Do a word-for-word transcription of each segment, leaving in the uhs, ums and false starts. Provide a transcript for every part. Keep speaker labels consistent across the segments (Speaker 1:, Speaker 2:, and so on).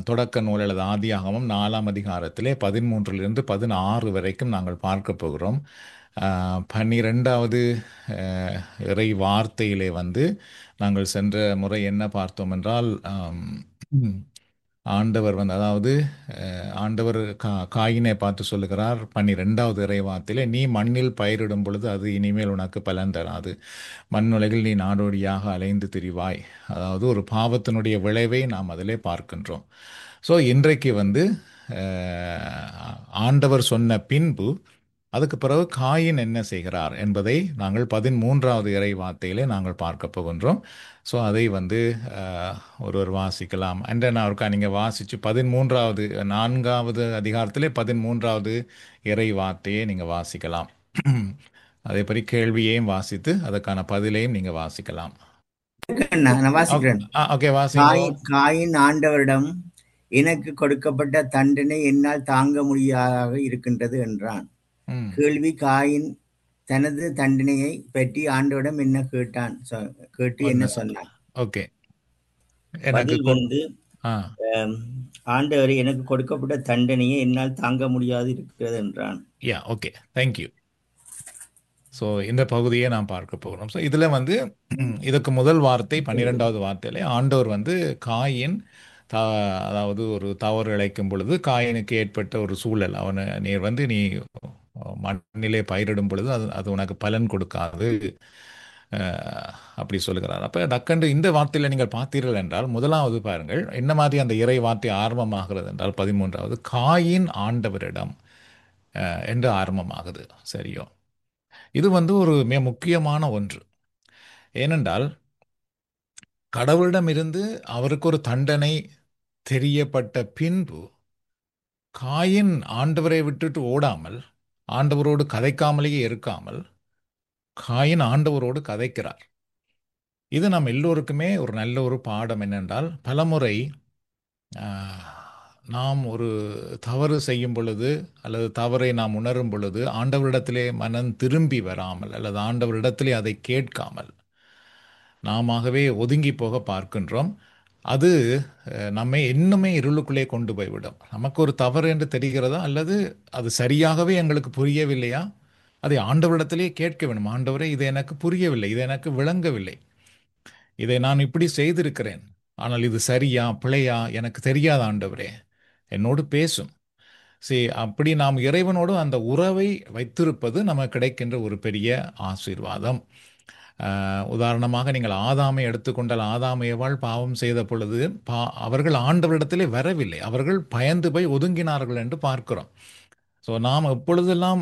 Speaker 1: தொடக்க நூல் அல்லது ஆதியாகமம் நாலாம் அதிகாரத்திலே பதிமூன்றிலிருந்து பதினாறு வரைக்கும் நாங்கள் பார்க்க போகிறோம். அஹ், பன்னிரெண்டாவது அஹ், இறை வார்த்தையிலே வந்து நாங்கள் சென்ற முறை என்ன பார்த்தோம் என்றால், ஆம், ஆண்டவர் வந்து அதாவது அஹ், ஆண்டவர் கா காயினை பார்த்து சொல்லுகிறார் பன்னிரெண்டாவது இறை வார்த்தையிலே, நீ மண்ணில் பயிரிடும் பொழுது அது இனிமேல் உனக்கு பலன் தராது, மண்ணுலகில் நீ நாடோடியாக அலைந்து திரிவாய். அதாவது ஒரு பாவத்தினுடைய விளைவை நாம் அதிலே பார்க்கின்றோம். ஸோ இன்றைக்கு வந்து அஹ், ஆண்டவர் சொன்ன பின்பு அதுக்கு பிறகு காயின் என்ன செய்கிறார் என்பதை நாங்கள் பதிமூன்றாவது இறை வார்த்தையிலே நாங்கள் பார்க்க போகின்றோம். ஸோ அதை வந்து அஹ், ஒருவர் வாசிக்கலாம். அண்ட் நான் ஒருக்கா நீங்கள் வாசித்து பதிமூன்றாவது நான்காவது அதிகாரத்திலே பதிமூன்றாவது இறை வார்த்தையை நீங்கள் வாசிக்கலாம். அதே படி கேள்வியையும் வாசித்து அதற்கான பதிலையும் நீங்கள் வாசிக்கலாம்.
Speaker 2: அண்ணா, நான் வாசிக்கிறேன்.
Speaker 1: ஓகே, வாசிங்கோ.
Speaker 2: காயின் காயின் ஆண்டவரிடம், எனக்கு கொடுக்கப்பட்ட தண்டனை என்னால் தாங்க முடியாதாக இருக்கின்றது என்றான்.
Speaker 1: ம்
Speaker 2: கேள்வி: காயின் தனது தண்டனையை பற்றி ஆண்டவரிடம் என்ன கேட்டான்? சொ- கேட்டு என்ன
Speaker 1: ஒன்று.
Speaker 2: சொன்னான்?
Speaker 1: ஓகே. எனக்கு
Speaker 2: பதில்
Speaker 1: கொ-
Speaker 2: வந்து,
Speaker 1: ஆ
Speaker 2: ஆம், ஆண்டவரே, எனக்கு கொடுக்கப்பட்ட தண்டனையை என்னால் தாங்க முடியாது இருக்கிறது என்றான்.
Speaker 1: Yeah okay, thank you. ஸோ இந்த பகுதியை நாம் பார்க்க போகிறோம். ஸோ இதில் வந்து இதுக்கு முதல் வார்த்தை பன்னிரெண்டாவது வார்த்தையிலே ஆண்டவர் வந்து காயின் த அதாவது ஒரு தவறு இழைக்கும் பொழுது காயினுக்கு ஏற்பட்ட ஒரு சூழல், அவனை நீர் வந்து நீ மண்ணிலே பயிரிடும் பொழுது அது அது உனக்கு பலன் கொடுக்காது, அஹ், அப்படி சொல்லுகிறார். அப்போ டக்கண்டு இந்த வார்த்தையில் நீங்கள் பார்த்தீர்கள் என்றால், முதலாவது பாருங்கள் என்ன மாதிரி அந்த இறை வார்த்தை ஆரம்பமாகிறது என்றால், பதிமூன்றாவது காயின் ஆண்டவரிடம் அஹ், என்று ஆரம்பமாகுது. சரியோ? இது வந்து ஒரு மிக முக்கியமான ஒன்று. ஏனென்றால் கடவுளிடமிருந்து அவருக்கு ஒரு தண்டனை தெரியப்பட்ட பின்பு காயின் ஆண்டவரை விட்டுட்டு ஓடாமல், ஆண்டவரோடு கதைக்காமலேயே இருக்காமல், காயின் ஆண்டவரோடு கதைக்கிறார். இது நம் எல்லோருக்குமே ஒரு நல்ல ஒரு பாடம். என்னென்றால் பலமுறை ஆஹ், நாம் ஒரு தவறு செய்யும் பொழுது அல்லது தவறை நாம் உணரும் பொழுது ஆண்டவரிடத்திலே மனம் திரும்பி வராமல் அல்லது ஆண்டவரிடத்திலே அதை கேட்காமல் நாமாகவே ஒதுங்கி போக பார்க்கின்றோம். அது அஹ், நம்மை இன்னுமே இருளுக்குள்ளே கொண்டு போய்விடும். நமக்கு ஒரு தவறு என்று தெரிகிறதா அல்லது அது சரியாகவே எங்களுக்கு புரியவில்லையா, அதை ஆண்டவரிடத்திலே கேட்க வேண்டும். ஆண்டவரே, இது எனக்கு புரியவில்லை, இது எனக்கு விளங்கவில்லை, இதை நான் இப்படி செய்திருக்கிறேன், ஆனால் இது சரியா பிழையா எனக்கு தெரியாத ஆண்டவரே, என்னோடு பேசும். சரி, அப்படி நாம் இறைவனோடு அந்த உறவை வைத்திருப்பது நமக்கு கிடைக்கின்ற ஒரு பெரிய ஆசீர்வாதம். அஹ், உதாரணமாக நீங்கள் ஆதாமை எடுத்துக்கொண்டால், ஆதாம் ஏவாள் பாவம் செய்த பொழுது பா அவர்கள் ஆண்டவரிடத்திலே வரவில்லை, அவர்கள் பயந்து போய் ஒதுங்கினார்கள் என்று பார்க்கிறோம். ஸோ நாம் எப்பொழுதெல்லாம்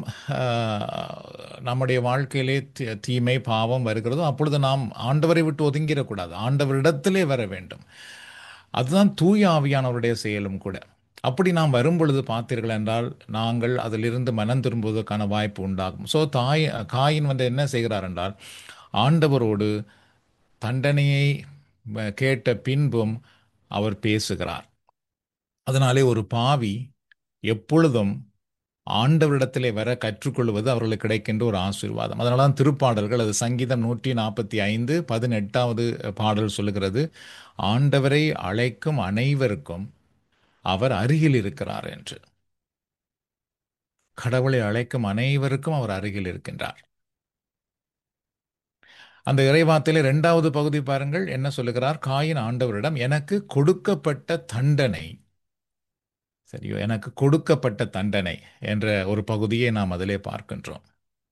Speaker 1: அஹ், நம்முடைய வாழ்க்கையிலே தீ- தீமை பாவம் வருகிறதோ அப்பொழுது நாம் ஆண்டவரை விட்டு ஒதுங்கிடக்கூடாது, ஆண்டவரிடத்திலே வர வேண்டும். அதுதான் தூய ஆவியானவருடைய செயலும் கூட. அப்படி நாம் வரும்பொழுது பார்த்தீர்கள் என்றால் நாங்கள் அதிலிருந்து மனம் திரும்புவதற்கான வாய்ப்பு உண்டாகும். ஸோ தாய் காயின் வந்து என்ன செய்கிறார் என்றால், ஆண்டவரோடு தண்டனையை அஹ், கேட்ட பின்பும் அவர் பேசுகிறார். அதனாலே ஒரு பாவி எப்பொழுதும் ஆண்டவரிடத்திலே வர கற்றுக்கொள்வது அவர்களுக்கு கிடைக்கின்ற ஒரு ஆசீர்வாதம். அதனால தான் திருப்பாடல்கள், அது சங்கீதம் நூற்றி நாற்பத்தி ஐந்து பதினெட்டாவது பாடல் சொல்லுகிறது, ஆண்டவரை அழைக்கும் அனைவருக்கும் அவர் அருகில் இருக்கிறார் என்று. கடவுளை அழைக்கும் அனைவருக்கும் அவர் அருகில் இருக்கின்றார். அந்த இறைவார்த்தையிலே இரண்டாவது பகுதி பாருங்கள் என்ன சொல்லுகிறார். காயின் ஆண்டவரிடம், எனக்கு கொடுக்கப்பட்ட தண்டனை, சரியோ, எனக்கு கொடுக்கப்பட்ட தண்டனை என்ற ஒரு பகுதியை நாம் அதிலே பார்க்கின்றோம்.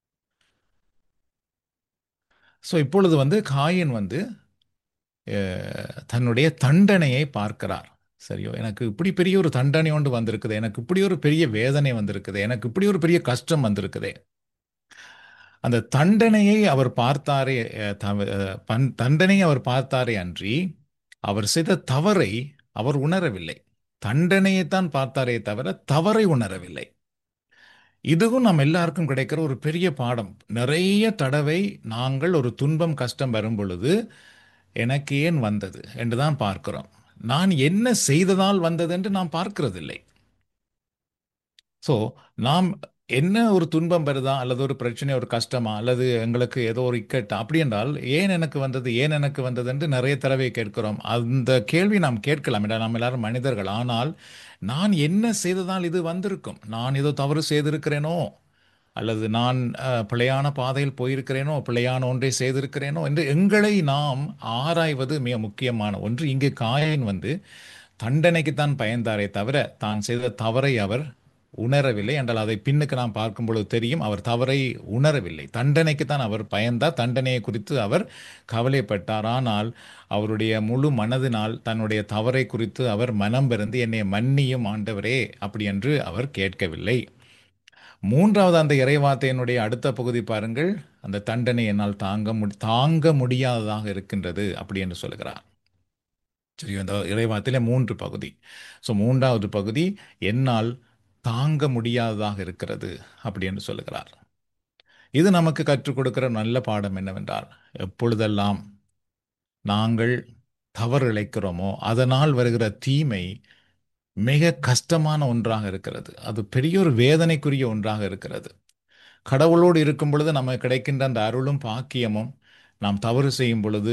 Speaker 1: ஸோ இப்பொழுது வந்து காயின் வந்து அஹ், தன்னுடைய தண்டனையை பார்க்கிறார். சரியோ, எனக்கு இப்படி பெரிய ஒரு தண்டனை ஒன்று வந்திருக்குது, எனக்கு இப்படி ஒரு பெரிய வேதனை வந்திருக்குது, எனக்கு இப்படி ஒரு பெரிய கஷ்டம் வந்திருக்குது. அந்த தண்டனையை அவர் பார்த்தாரே, அஹ், தவ- அஹ், பன்- தண்டனையை அவர் பார்த்தாரே அன்றி அவர் செய்த தவறை அவர் உணரவில்லை. தண்டனையைத்தான் பார்த்தாரே தவிர தவறை உணரவில்லை. இதுவும் நம்ம எல்லாருக்கும் கிடைக்கிற ஒரு பெரிய பாடம். நிறைய தடவை நாங்கள் ஒரு துன்பம் கஷ்டம் வரும் பொழுது எனக்கு ஏன் வந்தது என்றுதான் பார்க்கிறோம். நான் என்ன செய்ததால் வந்தது என்று நாம் பார்க்கிறதில்லை. ஸோ நாம் என்ன ஒரு துன்பம் வருதா அல்லது ஒரு பிரச்சனை ஒரு கஷ்டமா அல்லது எங்களுக்கு ஏதோ ஒரு இக்கட்டா அப்படி என்றால் ஏன் எனக்கு வந்தது ஏன் எனக்கு வந்தது என்று நிறைய தடவை கேட்கிறோம். அந்த கேள்வி நாம் கேட்கலாம் என்றால் நாம் எல்லாரும் மனிதர்கள். ஆனால் நான் என்ன செய்ததால் இது வந்திருக்கும், நான் ஏதோ தவறு செய்திருக்கிறேனோ அல்லது நான் அஹ், பிழையான பாதையில் போயிருக்கிறேனோ பிழையான ஒன்றை செய்திருக்கிறேனோ என்று எங்களை நாம் ஆராய்வது மிக முக்கியமான ஒன்று. இங்கு காயின் வந்து தண்டனைக்குத்தான் பயந்தாரே தவிர தான் செய்த தவறை அவர் உணரவில்லை என்றால் அதை பின்னுக்கு நாம் பார்க்கும் பொழுது தெரியும் அவர் தவறை உணரவில்லை. தண்டனைக்குத்தான் அவர் பயந்தார், தண்டனையை குறித்து அவர் கவலைப்பட்டார். ஆனால் அவருடைய முழு மனதினால் தன்னுடைய தவறை குறித்து அவர் மனம் பெருந்து என்னை மன்னியும் ஆண்டவரே அப்படி என்று அவர் கேட்கவில்லை. மூன்றாவது அந்த இறைவார்த்தையினுடைய அடுத்த பகுதி பாருங்கள். அந்த தண்டனை என்னால் தாங்க முடி தாங்க முடியாததாக இருக்கின்றது அப்படி என்று சொல்கிறார். சரி, அந்த இறைவார்த்தையில மூன்று பகுதி. ஸோ மூன்றாவது பகுதி என்னால் தாங்க முடியாததாக இருக்கிறது அப்படி என்று சொல்லுகிறார். இது நமக்கு கற்றுக் கொடுக்கிற நல்ல பாடம் என்னவென்றால், எப்பொழுதெல்லாம் நாங்கள் தவறு இழைக்கிறோமோ அதனால் வருகிற தீமை மிக கஷ்டமான ஒன்றாக இருக்கிறது, அது பெரிய ஒரு வேதனைக்குரிய ஒன்றாக இருக்கிறது. கடவுளோடு இருக்கும் பொழுது நமக்கு கிடைக்கின்ற அந்த அருளும் பாக்கியமும் நாம் தவறு செய்யும் பொழுது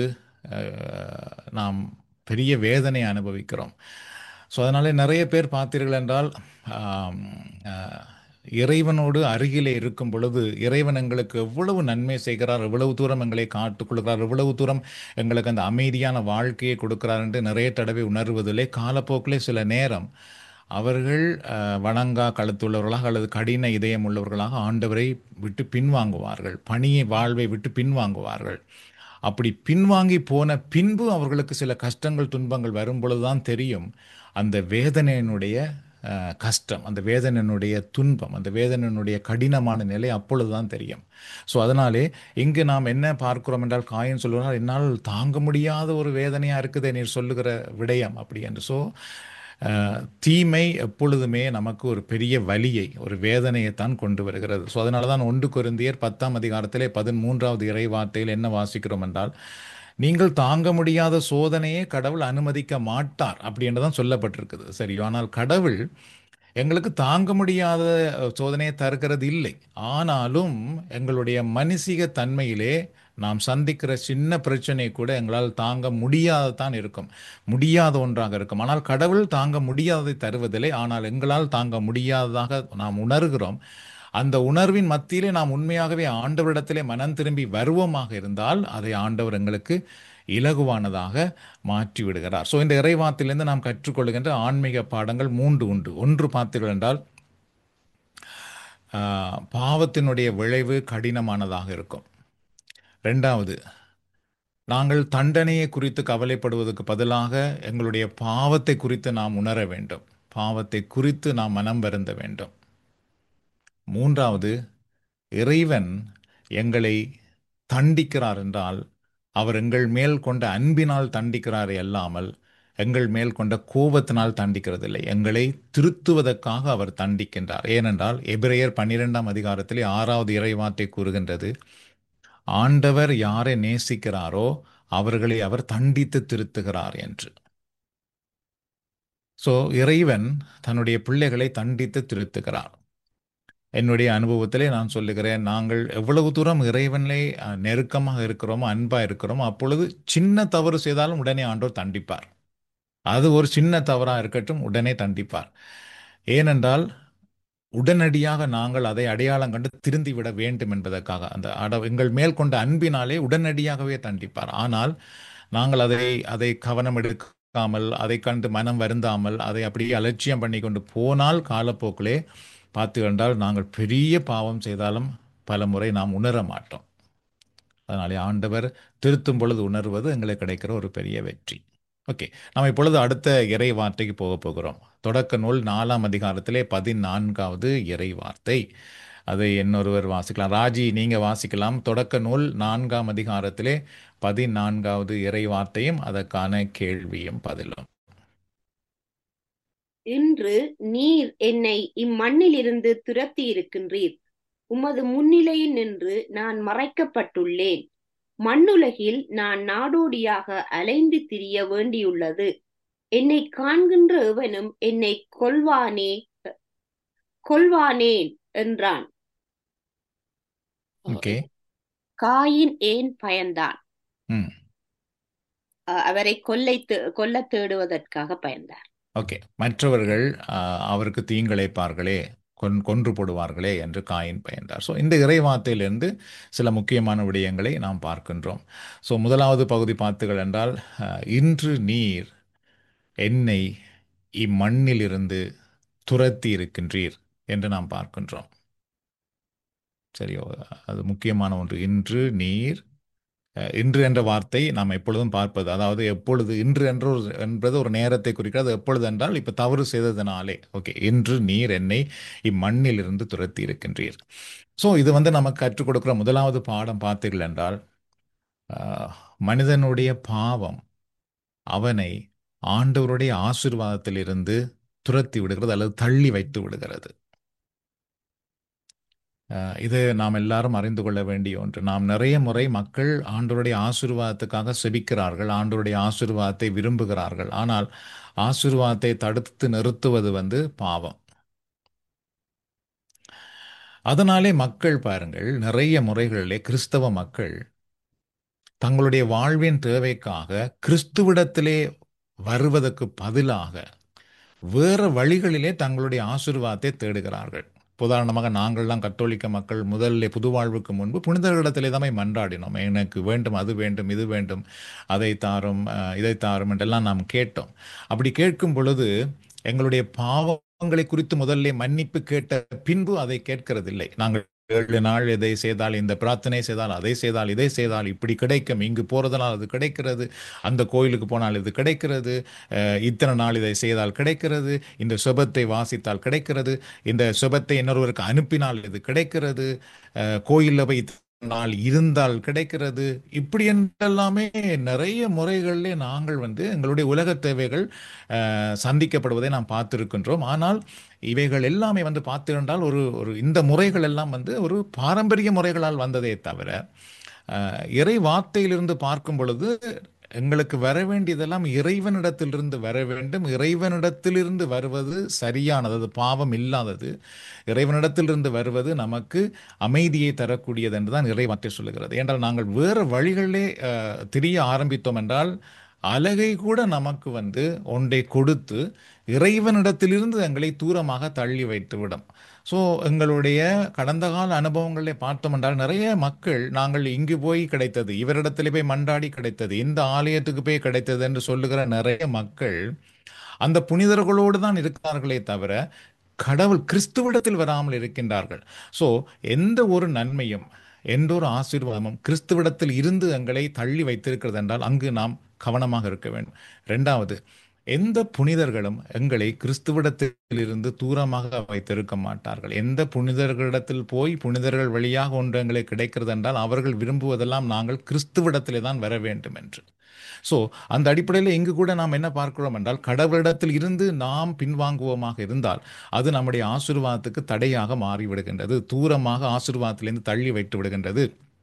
Speaker 1: அஹ், நாம் பெரிய வேதனை அனுபவிக்கிறோம். ஸோ அதனால நிறைய பேர் பார்த்தீர்கள் என்றால் ஆம், அஹ், இறைவனோடு அருகிலே இருக்கும் பொழுது இறைவன் எங்களுக்கு எவ்வளவு நன்மை செய்கிறார், எவ்வளவு தூரம் எங்களை காத்துக் கொள்கிறார், எவ்வளவு தூரம் எங்களுக்கு அந்த அமைதியான வாழ்க்கையை கொடுக்கிறார் என்று நிறைய தடவை உணர்வதில்லை. காலப்போக்கிலே சில நேரம் அவர்கள் அஹ், வணங்கா கழுத்துள்ளவர்களாக அல்லது கடின இதயம் உள்ளவர்களாக ஆண்டவரை விட்டு பின்வாங்குவார்கள், பணியை வாழ்வை விட்டு பின்வாங்குவார்கள். அப்படி பின்வாங்கி போன பின்பு அவர்களுக்கு சில கஷ்டங்கள் துன்பங்கள் வரும் பொழுதுதான் தெரியும் அந்த வேதனையினுடைய அஹ், கஷ்டம், அந்த வேதனையினுடைய துன்பம், அந்த வேதனையினுடைய கடினமான நிலை அப்பொழுதுதான் தெரியும். ஸோ அதனாலே இங்கு நாம் என்ன பார்க்கிறோம் என்றால், காயின் சொல்லுவார் என்னால் தாங்க முடியாத ஒரு வேதனையாக இருக்குதே நீர் சொல்லுகிற விடயம் அப்படி என்று. ஸோ அஹ், தீமை எப்பொழுதுமே நமக்கு ஒரு பெரிய வலியை ஒரு வேதனையைத்தான் கொண்டு வருகிறது. ஸோ அதனால தான் ஒன்று கொரிந்தியர் பத்தாம் அதிகாரத்திலே பதிமூன்றாவது இறை வார்த்தையில் என்ன வாசிக்கிறோம் என்றால், நீங்கள் தாங்க முடியாத சோதனையை கடவுள் அனுமதிக்க மாட்டார் அப்படி என்று தான் சொல்லப்பட்டிருக்குது. சரி, ஆனால் கடவுள் எங்களுக்கு தாங்க முடியாத அஹ், சோதனையை தருகிறது இல்லை. ஆனாலும் எங்களுடைய மனுஷிக தன்மையிலே நாம் சந்திக்கிற சின்ன பிரச்சனை கூட எங்களால் தாங்க முடியாததான் இருக்கும், முடியாத ஒன்றாக இருக்கும். ஆனால் கடவுள் தாங்க முடியாததை தருவதில்லை, ஆனால் எங்களால் தாங்க முடியாததாக நாம் உணர்கிறோம். அந்த உணர்வின் மத்தியிலே நாம் உண்மையாகவே ஆண்டவரிடத்திலே மனம் திரும்பி வருவோமாக இருந்தால் அதை ஆண்டவர் எங்களுக்கு இலகுவானதாக மாற்றி விடுகிறார். ஸோ இந்த இறைவார்த்தையிலிருந்து நாம் கற்றுக்கொள்கின்ற ஆன்மீக பாடங்கள் மூன்று உண்டு. ஒன்று பார்த்தீர்கள் என்றால், ஆஹ், பாவத்தினுடைய விளைவு கடினமானதாக இருக்கும். ரெண்டாவது, நாங்கள் தண்டனையை குறித்து கவலைப்படுவதற்கு பதிலாக எங்களுடைய பாவத்தை குறித்து நாம் உணர வேண்டும், பாவத்தை குறித்து நாம் மனம் வருந்த வேண்டும். மூன்றாவது, இறைவன் எங்களை தண்டிக்கிறார் என்றால் அவர் எங்கள் மேல் கொண்ட அன்பினால் தண்டிக்கிறாரே அல்லாமல் எங்கள் மேல் கொண்ட கோபத்தினால் தண்டிக்கிறதில்லை, எங்களை திருத்துவதற்காக அவர் தண்டிக்கின்றார். ஏனென்றால் எபிரேயர் பன்னிரெண்டாம் அதிகாரத்திலே ஆறாவது இறைவார்த்தை கூறுகின்றது, ஆண்டவர் யாரை நேசிக்கிறாரோ அவர்களை அவர் தண்டித்து திருத்துகிறார் என்று. ஸோ இறைவன் தன்னுடைய பிள்ளைகளை தண்டித்து திருத்துகிறார். என்னுடைய அனுபவத்திலே நான் சொல்லுகிறேன், நாங்கள் எவ்வளவு தூரம் இறைவனிலே அஹ், நெருக்கமாக இருக்கிறோமோ அன்பாக இருக்கிறோமோ அப்பொழுது சின்ன தவறு செய்தாலும் உடனே ஆண்டவர் தண்டிப்பார். அது ஒரு சின்ன தவறாக இருக்கட்டும், உடனே தண்டிப்பார். ஏனென்றால் உடனடியாக நாங்கள் அதை அடையாளம் கண்டு திருந்தி விட வேண்டும் என்பதற்காக அந்த அட எங்கள் மேல் கொண்ட அன்பினாலே உடனடியாகவே தண்டிப்பார். ஆனால் நாங்கள் அதை அதை கவனம் எடுக்காமல் அதை கண்டு மனம் வருந்தாமல் அதை அப்படியே அலட்சியம் பண்ணி கொண்டு போனால் காலப்போக்கிலே பார்த்து கண்டால் நாங்கள் பெரிய பாவம் செய்தாலும் பல முறை நாம் உணர மாட்டோம். அதனாலே ஆண்டவர் திருத்தும் பொழுது உணர்வது எங்களுக்கு கிடைக்கிற ஒரு பெரிய வெற்றி. ஓகே, நாம் இப்பொழுது அடுத்த இறை வார்த்தைக்கு போக போகிறோம். தொடக்க நூல் நாலாம் அதிகாரத்திலே பதினான்காவது இறை வார்த்தை. அதை இன்னொருவர் வாசிக்கலாம். ராஜி, நீங்க வாசிக்கலாம். தொடக்க நூல் நான்காம் அதிகாரத்திலே பதினான்காவது இறை வார்த்தையும் அதற்கான கேள்வியும் பதிலும்.
Speaker 3: இன்று நீர் என்னை இம்மண்ணிலிருந்து துரத்தி இருக்கின்றீர். உமது முன்னிலையில் நின்று நான் மறைக்கப்பட்டுள்ளேன். மண்ணுலகில் நான் நாடோடியாக அலைந்து திரிய வேண்டியுள்ளது. என்னை காண்கின்ற எவனும் என்னை கொல்வானே கொல்வானேன் என்றான்.
Speaker 1: ஓகே.
Speaker 3: காயின் ஏன் பயந்தான்?
Speaker 1: ம்.
Speaker 3: அஹ் அவரை கொல்லை தே- கொல்ல தேடுவதற்காக பயந்தார்.
Speaker 1: ஓகே. மற்றவர்கள் ஆ, அவருக்கு தீங்கிழைப்பார்களே, கொன் கொன்று போடுவார்களே என்று காயின் பயந்தார். ஸோ இந்த இறைவார்த்தையிலிருந்து சில முக்கியமான விடயங்களை நாம் பார்க்கின்றோம். ஸோ முதலாவது பகுதி பார்த்தீர்கள் என்றால், ஆ, இன்று நீர் என்னை இம்மண்ணிலிருந்து துரத்தி இருக்கின்றீர் என்று நாம் பார்க்கின்றோம். சரியோ? அது முக்கியமான ஒன்று. இன்று நீர், அஹ், இன்று என்ற வார்த்தை நாம் எப்பொழுதும் பார்ப்பது, அதாவது எப்பொழுது, இன்று என்று ஒரு என்பது ஒரு நேரத்தை குறிக்கிறது. அது எப்பொழுது என்றால் இப்ப தவறு செய்ததனாலே. ஓகே, இன்று நீர் என்னை இம்மண்ணில் இருந்து துரத்தி இருக்கின்றீர். ஸோ இது வந்து நமக்கு கற்றுக் கொடுக்கிற முதலாவது பாடம் பார்த்தீர்கள் என்றால், அஹ், மனிதனுடைய பாவம் அவனை ஆண்டவருடைய ஆசீர்வாதத்திலிருந்து துரத்தி விடுகிறது அல்லது தள்ளி வைத்து விடுகிறது. அஹ் இது நாம் எல்லாரும் அறிந்து கொள்ள வேண்டிய ஒன்று. நாம் நிறைய முறை மக்கள் ஆண்டவருடைய ஆசீர்வாதத்துக்காக செபிக்கிறார்கள், ஆண்டவருடைய ஆசீர்வாதத்தை விரும்புகிறார்கள். ஆனால் ஆசீர்வாதத்தை தடுத்து நிறுத்துவது வந்து பாவம். அதனாலே மக்கள் பாருங்கள், நிறைய முறைகளிலே கிறிஸ்தவ மக்கள் தங்களுடைய வாழ்வின் தேவைக்காக கிறிஸ்துவிடத்திலே வருவதற்கு பதிலாக வேறு வழிகளிலே தங்களுடைய ஆசீர்வாதத்தை தேடுகிறார்கள். உதாரணமாக நாங்கள்லாம் கத்தோலிக்க மக்கள் முதல்ல புது வாழ்வுக்கு முன்பு புனிதர்களிடத்திலே தான் போய் மன்றாடினோம். எனக்கு வேண்டும், அது வேண்டும், இது வேண்டும், அதை தாரும், அஹ், இதை தாரும் என்றெல்லாம் நாம் கேட்டோம். அப்படி கேட்கும் பொழுது எங்களுடைய பாவங்களை குறித்து முதல்ல மன்னிப்பு கேட்ட பின்பு அதை கேட்கிறதில்லை. நாங்கள் ஏழு நாள் இதை செய்தால், இந்த பிரார்த்தனை செய்தால், அதை செய்தால், இதை செய்தால் இப்படி கிடைக்கும், இங்கு போறதனால் அது கிடைக்கிறது, அந்த கோயிலுக்கு போனால் இது கிடைக்கிறது, அஹ், இத்தனை நாள் இதை செய்தால் கிடைக்கிறது, இந்த சுபத்தை வாசித்தால் கிடைக்கிறது, இந்த சுபத்தை இன்னொருவருக்கு அனுப்பினால் இது கிடைக்கிறது, அஹ், கோயிலில் போய் இத்தனை நாள் இருந்தால் கிடைக்கிறது. இப்படி என்றெல்லாமே நிறைய முறைகளிலே நாங்கள் வந்து எங்களுடைய உலக தேவைகள் அஹ், சந்திக்கப்படுவதை நாம் பார்த்திருக்கின்றோம். ஆனால் இவைகள் எல்லாமே வந்து பார்த்திருந்தால் ஒரு ஒரு இந்த முறைகள் எல்லாம் வந்து ஒரு பாரம்பரிய முறைகளால் வந்ததே தவிர, அஹ், இறை வார்த்தையிலிருந்து பார்க்கும் பொழுது எங்களுக்கு வர வேண்டியதெல்லாம் இறைவனிடத்திலிருந்து வர வேண்டும். இறைவனிடத்திலிருந்து வருவது சரியானது, அது பாவம் இல்லாதது. இறைவனிடத்திலிருந்து வருவது நமக்கு அமைதியை தரக்கூடியது என்றுதான் இறை வார்த்தை சொல்லுகிறது. ஏனென்றால் நாங்கள் வேறு வழிகளிலே அஹ், திரிய ஆரம்பித்தோம் என்றால் அழகை கூட நமக்கு வந்து ஒன்றை கொடுத்து இறைவனிடத்திலிருந்து எங்களை தூரமாக தள்ளி வைத்துவிடும். ஸோ எங்களுடைய கடந்த கால அனுபவங்களை பார்த்தோம் என்றால் நிறைய மக்கள் நாங்கள் இங்கு போய் கிடைத்தது, இவரிடத்தில் போய் மண்டாடி கிடைத்தது, இந்த ஆலயத்துக்கு போய் கிடைத்தது என்று சொல்லுகிற நிறைய மக்கள் அந்த புனிதர்களோடு தான் இருக்கிறார்களே தவிர கடவுள் கிறிஸ்துவிடத்தில் வராமல் இருக்கின்றார்கள். ஸோ எந்த ஒரு நன்மையும் எந்த ஒரு ஆசீர்வாதமும் கிறிஸ்துவிடத்தில் இருந்து எங்களை தள்ளி வைத்திருக்கிறது என்றால் அங்கு நாம் கவனமாக இருக்க வேண்டும். ரெண்டாவது, எந்த புனிதர்களும் எங்களை கிறிஸ்துவிடத்தில் இருந்து தூரமாக வைத்திருக்க மாட்டார்கள். எந்த புனிதர்களிடத்தில் போய் புனிதர்கள் வழியாக ஒன்று எங்களை கிடைக்கிறது என்றால் அவர்கள் விரும்புவதெல்லாம் நாங்கள் கிறிஸ்துவிடத்திலே தான் வர வேண்டும் என்று. ஸோ அந்த அடிப்படையில் இங்கு கூட நாம் என்ன பார்க்கிறோம் என்றால், கடவுளிடத்தில் இருந்து நாம் பின்வாங்குவோமாக இருந்தால் அது நம்முடைய ஆசீர்வாதத்துக்கு தடையாக மாறிவிடுகின்றது, தூரமாக ஆசீர்வாதத்திலிருந்து தள்ளி வைத்து விடுகின்றது.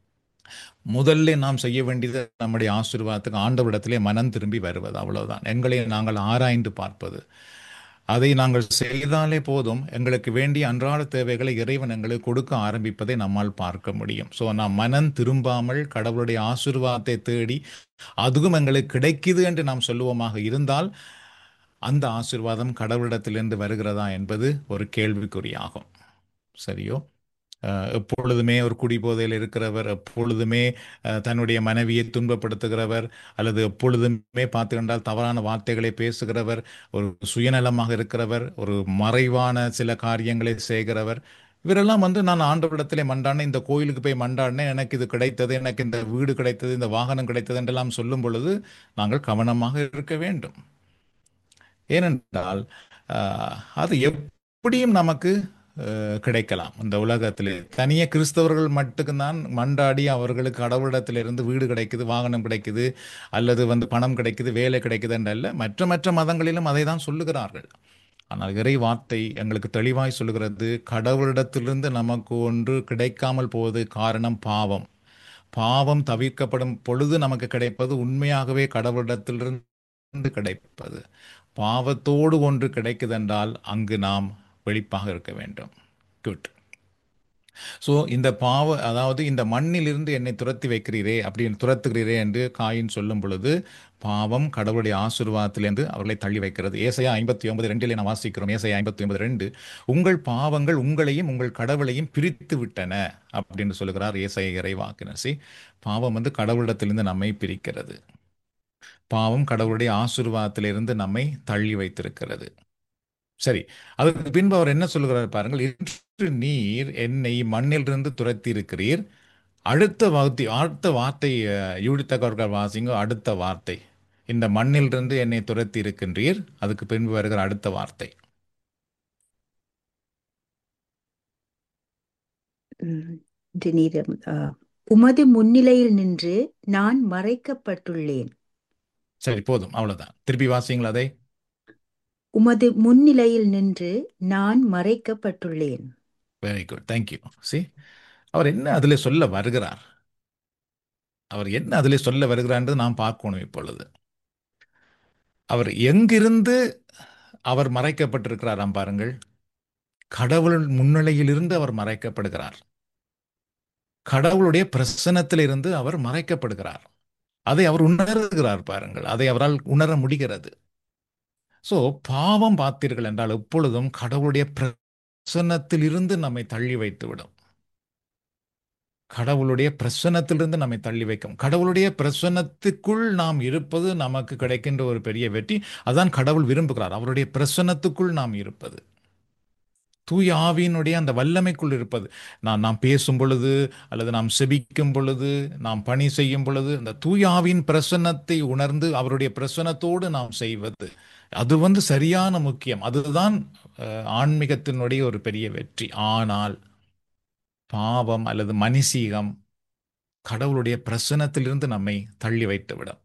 Speaker 1: முதல்ல நாம் செய்ய வேண்டியது நம்முடைய ஆசீர்வாதத்துக்கு ஆண்டவரிடத்திலே மனம் திரும்பி வருவது, அவ்வளவுதான். எங்களை நாங்கள் ஆராய்ந்து பார்ப்பது, அதை நாங்கள் செய்தாலே போதும், எங்களுக்கு வேண்டிய அன்றாட தேவைகளை இறைவன் எங்களுக்கு கொடுக்க ஆரம்பிப்பதை நம்மால் பார்க்க முடியும். ஸோ நாம் மனம் திரும்பாமல் கடவுளுடைய ஆசீர்வாதத்தை தேடி அதுவும் எங்களுக்கு கிடைக்குது என்று நாம் சொல்லுவோமாக இருந்தால் அந்த ஆசீர்வாதம் கடவுளிடத்திலிருந்து வருகிறதா என்பது ஒரு கேள்விக்குறியாகும். சரியோ? அஹ், எப்பொழுதுமே ஒரு குடிபோதையில் இருக்கிறவர், எப்பொழுதுமே அஹ், தன்னுடைய மனைவியை துன்பப்படுத்துகிறவர், அல்லது எப்பொழுதுமே பார்த்து கண்டால் தவறான வார்த்தைகளை பேசுகிறவர், ஒரு சுயநலமாக இருக்கிறவர், ஒரு மறைவான சில காரியங்களை செய்கிறவர், இவரெல்லாம் வந்து நான் ஆண்டவரிடத்திலே மண்டாடினேன், இந்த கோயிலுக்கு போய் மண்டாடினேன், எனக்கு இது கிடைத்தது, எனக்கு இந்த வீடு கிடைத்தது, இந்த வாகனம் கிடைத்தது என்றெல்லாம் சொல்லும் பொழுது நாங்கள் கவனமாக இருக்க வேண்டும். ஏனென்றால் அஹ், அது எப்படியும் நமக்கு அஹ், கிடைக்கலாம். இந்த உலகத்திலே தனியே கிறிஸ்தவர்கள் மட்டும்தான் மண்டாடி அவர்களுக்கு கடவுளிடத்திலிருந்து வீடு கிடைக்குது, வாகனம் கிடைக்குது, அல்லது வந்து பணம் கிடைக்குது, வேலை கிடைக்குது என்றல்ல, மற்ற மற்ற மதங்களிலும் அதை தான் சொல்லுகிறார்கள். ஆனால் இறை வார்த்தை எங்களுக்கு தெளிவாய் சொல்லுகிறது, கடவுளிடத்திலிருந்து நமக்கு ஒன்று கிடைக்காமல் போவது காரணம் பாவம். பாவம் தவிர்க்கப்படும் பொழுது நமக்கு கிடைப்பது உண்மையாகவே கடவுளிடத்திலிருந்து கிடைப்பது. பாவத்தோடு ஒன்று கிடைக்குதென்றால் அங்கு நாம் வெளிப்பாக இருக்க வேண்டும். குட். ஸோ இந்த பாவ அதாவது இந்த மண்ணிலிருந்து என்னை துரத்தி வைக்கிறீரே அப்படின்னு துரத்துகிறீரே என்று காயின் சொல்லும் பொழுது பாவம் கடவுளுடைய ஆசீர்வாதத்திலிருந்து அவர்களை தள்ளி வைக்கிறது. ஏசாயா ஐம்பத்தி ஒன்பது ரெண்டிலே நான் வாசிக்கிறோம். ஏசாயா ஐம்பத்தி ஒன்பது ரெண்டு, உங்கள் பாவங்கள் உங்களையும் உங்கள் கடவுளையும் பிரித்து விட்டன அப்படின்னு சொல்லுகிறார் ஏசாயா இறைவாக்கினர். See, பாவம் வந்து கடவுளிடத்திலிருந்து நம்மை பிரிக்கிறது. பாவம் கடவுளுடைய ஆசீர்வாதத்திலிருந்து நம்மை தள்ளி வைத்திருக்கிறது. சரி, அதற்கு பின்பு அவர் என்ன சொல்லுகிறார் பாருங்கள். இன்று நீர் என்னை மண்ணிலிருந்து துரத்தி இருக்கிறீர். அடுத்த வார்த்தை அடுத்த வார்த்தை அஹ், யூடித்தவர்கள் வாசிங்க. அடுத்த வார்த்தை, இந்த மண்ணிலிருந்து என்னை துரத்தி இருக்கின்றீர். அதுக்கு பின்பு வருகிற அடுத்த வார்த்தை,
Speaker 4: ம், இது நீர் ஆ, உமது முன்னிலையில் நின்று நான் மறைக்கப்பட்டுள்ளேன்.
Speaker 1: சரி போதும், அவ்வளவுதான். திருப்பி வாசிங்களா அதை.
Speaker 4: உமது முன்னிலையில் நின்று நான் மறைக்கப்பட்டுள்ளேன்.
Speaker 1: Very good, thank you. சி, அவர் என்ன அதிலே சொல்ல வருகிறார், அவர் என்ன அதிலே சொல்ல வருகிறார்ன்றது நாம் பார்க்கணும் இப்பொழுது. அவர் எங்கிருந்து அவர் மறைக்கப்பட்டிருக்கிறாராம் பாருங்கள். கடவுள் முன்னிலையிலிருந்து அவர் மறைக்கப்படுகிறார். கடவுளுடைய பிரசன்னத்திலிருந்து அவர் மறைக்கப்படுகிறார். அதை அவர் உணர்கிறார் பாருங்கள். அதை அவரால் உணர முடிகிறது. சோ பாவம் பார்த்தீர்கள் என்றால் எப்பொழுதும் கடவுளுடைய பிரசன்னத்திலிருந்து நம்மை தள்ளி வைத்துவிடும். கடவுளுடைய பிரசன்னத்திலிருந்து நம்மை தள்ளி வைக்கும். கடவுளுடைய பிரசன்னத்துக்குள் நாம் இருப்பது நமக்கு கிடைக்கின்ற ஒரு பெரிய வெற்றி. அதான் கடவுள் விரும்புகிறார், அவருடைய பிரசன்னத்துக்குள் நாம் இருப்பது. தூய ஆவியினுடைய அந்த வல்லமைக்குள் இருப்பது. நான் நாம் பேசும் பொழுது அல்லது நாம் செபிக்கும் பொழுது, நாம் பணி செய்யும் பொழுது, அந்த தூய ஆவியின் பிரசன்னத்தை உணர்ந்து அவருடைய பிரசன்னத்தோடு நாம் செய்வது, அது வந்து சரியான முக்கியம். அதுதான் அஹ், ஆன்மீகத்தினுடைய ஒரு பெரிய வெற்றி. ஆனால் பாவம் அல்லது மனிசீகம் கடவுளுடைய பிரசன்னத்திலிருந்து நம்மை தள்ளி வைத்துவிடும்.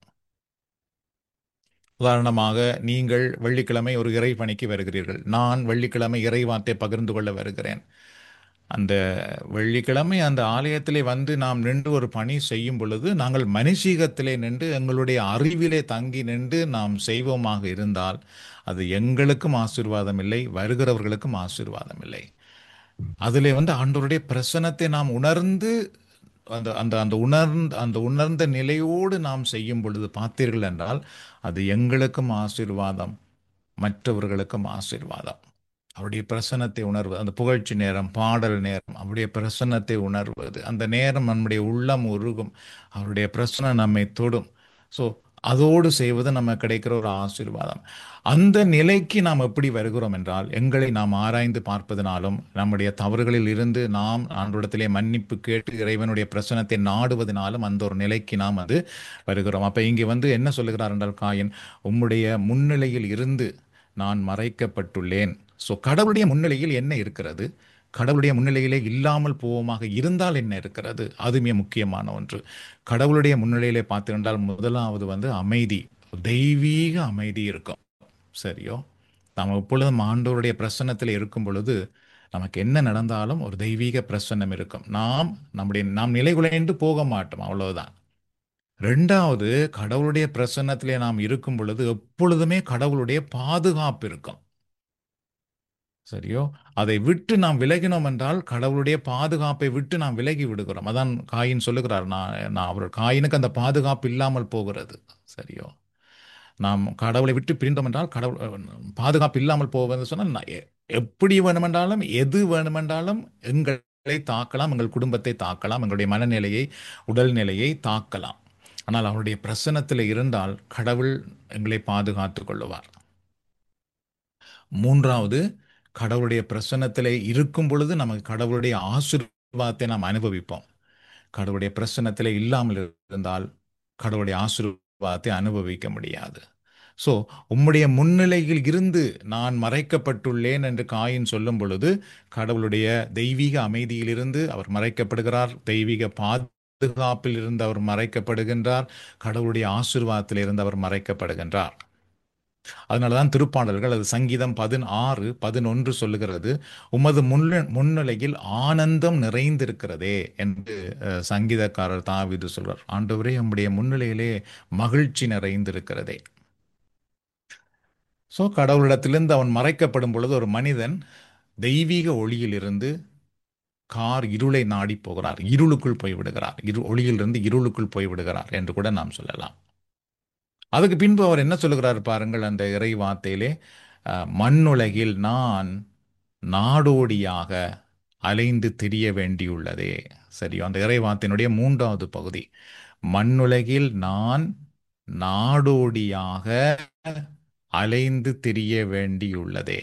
Speaker 1: உதாரணமாக, நீங்கள் வெள்ளிக்கிழமை ஒரு இறை பணிக்கு வருகிறீர்கள். நான் வெள்ளிக்கிழமை இறைவார்த்தை பகிர்ந்து கொள்ள வருகிறேன். அந்த வெள்ளிக்கிழமை அந்த ஆலயத்திலே வந்து நாம் நின்று ஒரு பணி செய்யும் பொழுது, நாங்கள் மனுஷீகத்திலே நின்று எங்களுடைய அறிவிலே தங்கி நின்று நாம் செய்வோமாக இருந்தால் அது எங்களுக்கும் ஆசீர்வாதம் இல்லை, வருகிறவர்களுக்கும் ஆசீர்வாதம் இல்லை. அதிலே வந்து ஆண்டவருடைய பிரசன்னத்தை நாம் உணர்ந்து அந்த அந்த அந்த உணர்ந்த அந்த உணர்ந்த நிலையோடு நாம் செய்யும் பொழுது பார்த்தீர்கள் என்றால் அது எங்களுக்கும் ஆசீர்வாதம், மற்றவர்களுக்கும் ஆசீர்வாதம். அவருடைய பிரசன்னத்தை உணர்வது, அந்த புகழ்ச்சி நேரம், பாடல் நேரம், அவருடைய பிரசன்னத்தை உணர்வது, அந்த நேரம் நம்முடைய உள்ளம் உருகும், அவருடைய பிரசன்னம் நம்மை தொடும். ஸோ அதோடு செய்வது நமக்கு கிடைக்கிற ஒரு ஆசீர்வாதம். அந்த நிலைக்கு நாம் எப்படி வருகிறோம் என்றால், எங்களை நாம் ஆராய்ந்து பார்ப்பதனாலும் நம்முடைய தவறுகளில் இருந்து நாம் ஆண்டவரிடத்திலே மன்னிப்பு கேட்டு இறைவனுடைய பிரசன்னத்தை நாடுவதனாலும் அந்த ஒரு நிலைக்கு நாம் அது வருகிறோம். அப்போ இங்கே வந்து என்ன சொல்லுகிறார் என்றால் காயின், உம்முடைய முன்னிலையில் இருந்து நான் மறைக்கப்பட்டுள்ளேன். ஸோ கடவுளுடைய முன்னிலையில் என்ன இருக்கிறது, கடவுளுடைய முன்னிலையிலே இல்லாமல் போவோமாக இருந்தால் என்ன இருக்கிறது, அதுமே முக்கியமான ஒன்று. கடவுளுடைய முன்னிலையிலே பார்த்திருந்தால் முதலாவது வந்து அமைதி, தெய்வீக அமைதி இருக்கும். சரியோ, நாம் எப்பொழுதும் ஆண்டவருடைய பிரசன்னத்தில் இருக்கும் பொழுது நமக்கு என்ன நடந்தாலும் ஒரு தெய்வீக பிரசன்னம் இருக்கும். நாம் நம்முடைய நாம் நிலைகுலைந்து போக மாட்டோம், அவ்வளவுதான். ரெண்டாவது, கடவுளுடைய பிரசன்னத்திலே நாம் இருக்கும் பொழுது எப்பொழுதுமே கடவுளுடைய பாதுகாப்பு இருக்கும். சரியோ, அதை விட்டு நாம் விலகினோம் என்றால் கடவுளுடைய பாதுகாப்பை விட்டு நாம் விலகி விடுகிறோம். அதான் காயின் சொல்லுகிறார், நான் நான் அவர் காயினுக்கு அந்த பாதுகாப்பு இல்லாமல் போகிறது. சரியோ, நாம் கடவுளை விட்டு பிரிந்தோம் என்றால் கடவுள் அஹ், பாதுகாப்பு இல்லாமல் போவது சொன்னால் நான் எ- எப்படி வேணுமென்றாலும் எது வேணுமென்றாலும் எங்களை தாக்கலாம், எங்கள் குடும்பத்தை தாக்கலாம், எங்களுடைய மனநிலையை உடல்நிலையை தாக்கலாம். ஆனால் அவருடைய பிரசன்னத்தில் இருந்தால் கடவுள் எங்களை பாதுகாத்துக் கொள்ளுவார். மூன்றாவது, கடவுளுடைய பிரசன்னத்திலே இருக்கும் பொழுது நமக்கு கடவுளுடைய ஆசீர்வாதத்தை நாம் அனுபவிப்போம். கடவுளுடைய பிரசன்னத்திலே இல்லாமல் இருந்தால் கடவுளுடைய ஆசீர்வாதத்தை அனுபவிக்க முடியாது. ஸோ உம்முடைய முன்னிலையில் இருந்து நான் மறைக்கப்பட்டுள்ளேன் என்று காயின் சொல்லும் பொழுது கடவுளுடைய தெய்வீக அமைதியிலிருந்து அவர் மறைக்கப்படுகிறார், தெய்வீக பாதுகாப்பில் இருந்து அவர் மறைக்கப்படுகின்றார், கடவுளுடைய ஆசீர்வாதத்திலிருந்து அவர் மறைக்கப்படுகின்றார். அதனாலதான் திருப்பாடல்கள், அது சங்கீதம் பதினாறு பதினொன்று சொல்லுகிறது, உமது முன்ன முன்னிலையில் ஆனந்தம் நிறைந்திருக்கிறதே என்று அஹ், சங்கீதக்காரர் தாவீது சொல்றார். ஆண்டவரே, உம்முடைய முன்னிலையிலே மகிழ்ச்சி நிறைந்திருக்கிறதே. ஸோ கடவுளிடத்திலிருந்து அவன் மறைக்கப்படும் பொழுது ஒரு மனிதன் தெய்வீக ஒளியிலிருந்து கார் இருளை நாடி போகிறார், இருளுக்குள் போய் விடுகிறார், இரு ஒளியிலிருந்து இருளுக்குள் போய் விடுகிறார் என்று கூட நாம் சொல்லலாம். அதுக்கு பின்பு அவர் என்ன சொல்லுகிறார் பாருங்கள் அந்த இறை வார்த்தையிலே, அஹ், மண்ணுலகில் நான் நாடோடியாக அலைந்து திரிய வேண்டியுள்ளதே. சரியோ, அந்த இறை வார்த்தையினுடைய மூன்றாவது பகுதி, மண்ணுலகில் நான் நாடோடியாக அலைந்து திரிய வேண்டியுள்ளதே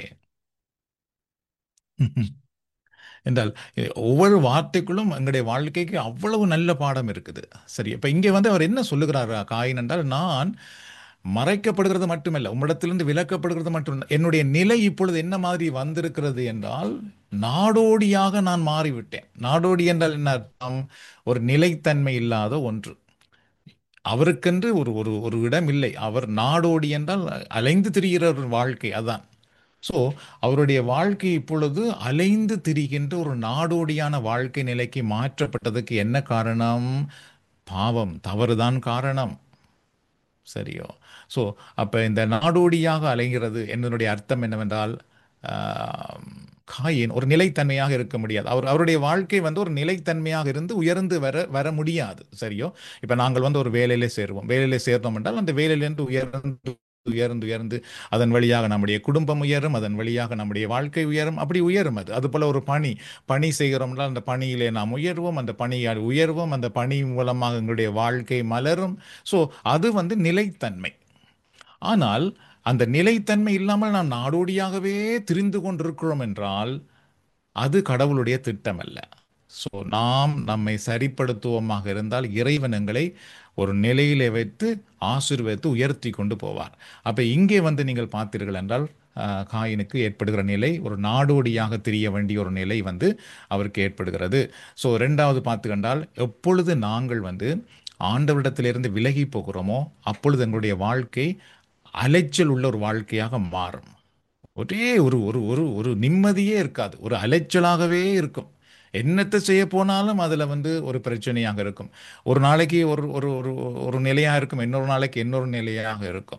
Speaker 1: என்றால் எ- ஒவ்வொரு வார்த்தைக்குள்ளும் எங்களுடைய வாழ்க்கைக்கு அவ்வளவு நல்ல பாடம் இருக்குது. சரி, இப்ப இங்கே வந்து அவர் என்ன சொல்லுகிறார் காயின் என்றால், நான் மறைக்கப்படுகிறது மட்டுமல்ல, உம்மிடத்திலிருந்து விலக்கப்படுகிறது மட்டும் என்னுடைய நிலை இப்பொழுது என்ன மாதிரி வந்திருக்கிறது என்றால், நாடோடியாக நான் மாறிவிட்டேன். நாடோடி என்றால் என்ன அர்த்தம்? ஒரு நிலைத்தன்மை இல்லாத ஒன்று. அவருக்கென்று ஒரு ஒரு ஒரு இடம் இல்லை. அவர் நாடோடி என்றால் அலைந்து திரிகிற ஒரு வாழ்க்கை, அதான். ஸோ அவருடைய வாழ்க்கை இப்பொழுது அலைந்து திரிகின்ற ஒரு நாடோடியான வாழ்க்கை நிலைக்கு மாற்றப்பட்டதுக்கு என்ன காரணம்? பாவம், தவறுதான் காரணம். சரியோ. ஸோ அப்போ இந்த நாடோடியாக அலைகிறது என்னுடைய அர்த்தம் என்னவென்றால், ஆம், காயின் ஒரு நிலைத்தன்மையாக இருக்க முடியாது. அவர் அவருடைய வாழ்க்கை வந்து ஒரு நிலைத்தன்மையாக இருந்து உயர்ந்து வர வர முடியாது. சரியோ. இப்போ நாங்கள் வந்து ஒரு வேலையிலே சேருவோம், வேலையிலே சேர்ந்தோம் என்றால் அந்த வேலையிலிருந்து உயர்ந்து உயர்ந்து உயர்ந்து அதன் வழியாக நம்முடைய குடும்பம் உயரும், அதன் வழியாக நம்முடைய வாழ்க்கை உயரும், அப்படி உயரும். அது அதுபோல ஒரு பணி பணி செய்கிறோம் என்றால் அந்த பணியிலே நாம் உயர்வோம், அந்த பணியால் உயர்வோம், அந்த பணி மூலமாக எங்களுடைய வாழ்க்கை மலரும். ஸோ அது வந்து நிலைத்தன்மை. ஆனால் அந்த நிலைத்தன்மை இல்லாமல் நாம் நாடோடியாகவே திரிந்து கொண்டிருக்கிறோம் என்றால் அது கடவுளுடைய திட்டம் அல்ல. ஸோ நாம் நம்மை சரிப்படுத்துவோமாக இருந்தால் இறைவன் எங்களை ஒரு நிலையிலே வைத்து ஆசீர்வதித்து உயர்த்தி கொண்டு போவார். அப்போ இங்கே வந்து நீங்கள் பார்த்தீர்கள் என்றால், ஆஹ், காயினுக்கு ஏற்படுகிற நிலை ஒரு நாடோடியாக திரிய வேண்டிய ஒரு நிலை வந்து அவருக்கு ஏற்படுகிறது. ஸோ ரெண்டாவது பார்த்து கண்டால், எப்பொழுது நாங்கள் வந்து ஆண்டவரிடத்திலிருந்து விலகி போகிறோமோ அப்பொழுது எங்களுடைய வாழ்க்கை அலைச்சல் உள்ள ஒரு வாழ்க்கையாக மாறும். ஒரே ஒரு ஒரு ஒரு ஒரு நிம்மதியே இருக்காது, ஒரு அலைச்சலாகவே இருக்கும். என்னத்தை செய்ய போனாலும் அதில் வந்து ஒரு பிரச்சனையாக இருக்கும். ஒரு நாளைக்கு ஒரு ஒரு ஒரு ஒரு நிலையாக இருக்கும், இன்னொரு நாளைக்கு இன்னொரு நிலையாக இருக்கும்.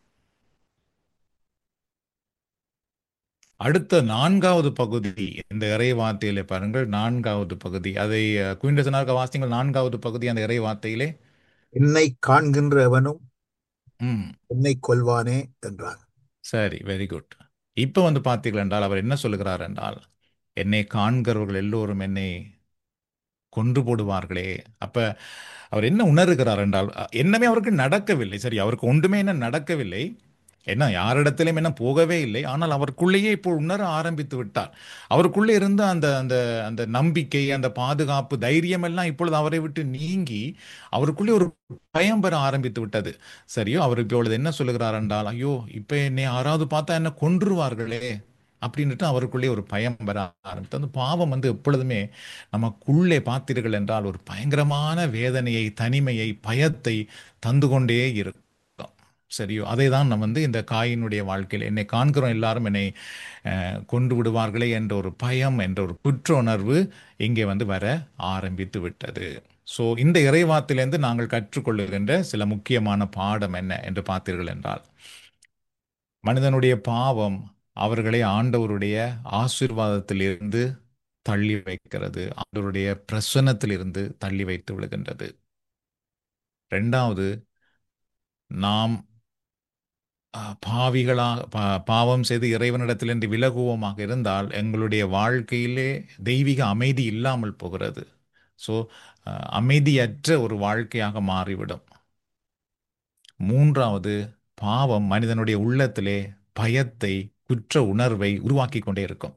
Speaker 1: அடுத்த நான்காவது பகுதி இந்த இறை வார்த்தையிலே பாருங்கள், நான்காவது பகுதி அதை குயின்டசனாக வாசிங்கள். நான்காவது பகுதி அந்த இறை வார்த்தையிலே,
Speaker 5: என்னை காண்கின்ற எவனும்
Speaker 1: ம்
Speaker 5: என்னை கொல்வானே என்றார்.
Speaker 1: சரி, வெரி குட். இப்போ வந்து பார்த்தீர்கள் என்றால் அவர் என்ன சொல்லுகிறார் என்றால், என்னை காண்கிறவர்கள் எல்லோரும் என்னை கொன்று போடுவார்களே. அப்ப அவர் என்ன உணர்கிறார் என்றால், அ, என்னமே அவருக்கு நடக்கவில்லை. சரி, அவருக்கு ஒன்றுமே என்ன நடக்கவில்லை, என்ன யாரிடத்திலும் என்ன போகவே இல்லை. ஆனால் அவருக்குள்ளேயே இப்போ உணர ஆரம்பித்து விட்டார். அவருக்குள்ளே இருந்த அந்த அந்த அந்த நம்பிக்கை, அந்த பாதுகாப்பு, தைரியம் எல்லாம் இப்பொழுது அவரை விட்டு நீங்கி அவருக்குள்ளே ஒரு பயம் பெற ஆரம்பித்து விட்டது. சரியோ, அவர் இப்பொழுது என்ன சொல்லுகிறார் என்றால், ஐயோ இப்போ என்னை யாராவது பார்த்தா என்ன கொன்றுவார்களே அப்படின்ட்டு அவருக்குள்ளே ஒரு பயம் வர ஆரம்பித்து. அந்த பாவம் வந்து எப்பொழுதுமே நமக்குள்ளே பார்த்தீர்கள் என்றால் ஒரு பயங்கரமான வேதனையை, தனிமையை, பயத்தை தந்து கொண்டே இருக்கும். சரியோ, அதை தான் நம்ம வந்து இந்த காயினுடைய வாழ்க்கையில் என்னை காண்கிறோம் எல்லாரும் என்னை அஹ், கொண்டு விடுவார்களே என்ற ஒரு பயம், என்ற ஒரு குற்ற உணர்வு இங்கே வந்து வர ஆரம்பித்து விட்டது. ஸோ இந்த இறைவாத்திலிருந்து நாங்கள் கற்றுக்கொள்ளுகின்ற சில முக்கியமான பாடம் என்ன என்று பார்த்தீர்கள் என்றால், மனிதனுடைய பாவம் அவர்களை ஆண்டவருடைய ஆசீர்வாதத்திலிருந்து தள்ளி வைக்கிறது, ஆண்டவருடைய பிரசன்னத்திலிருந்து தள்ளி வைத்து விடுகின்றது. ரெண்டாவது, நாம் அஹ், பாவிகளாக பா- பாவம் செய்து இறைவனிடத்திலிருந்து விலகுவோமாக இருந்தால் எங்களுடைய வாழ்க்கையிலே தெய்வீக அமைதி இல்லாமல் போகிறது. ஸோ அமைதியற்ற ஒரு வாழ்க்கையாக மாறிவிடும். மூன்றாவது, பாவம் மனிதனுடைய உள்ளத்திலே பயத்தை, குற்ற உணர்வை உருவாக்கி கொண்டே இருக்கும்.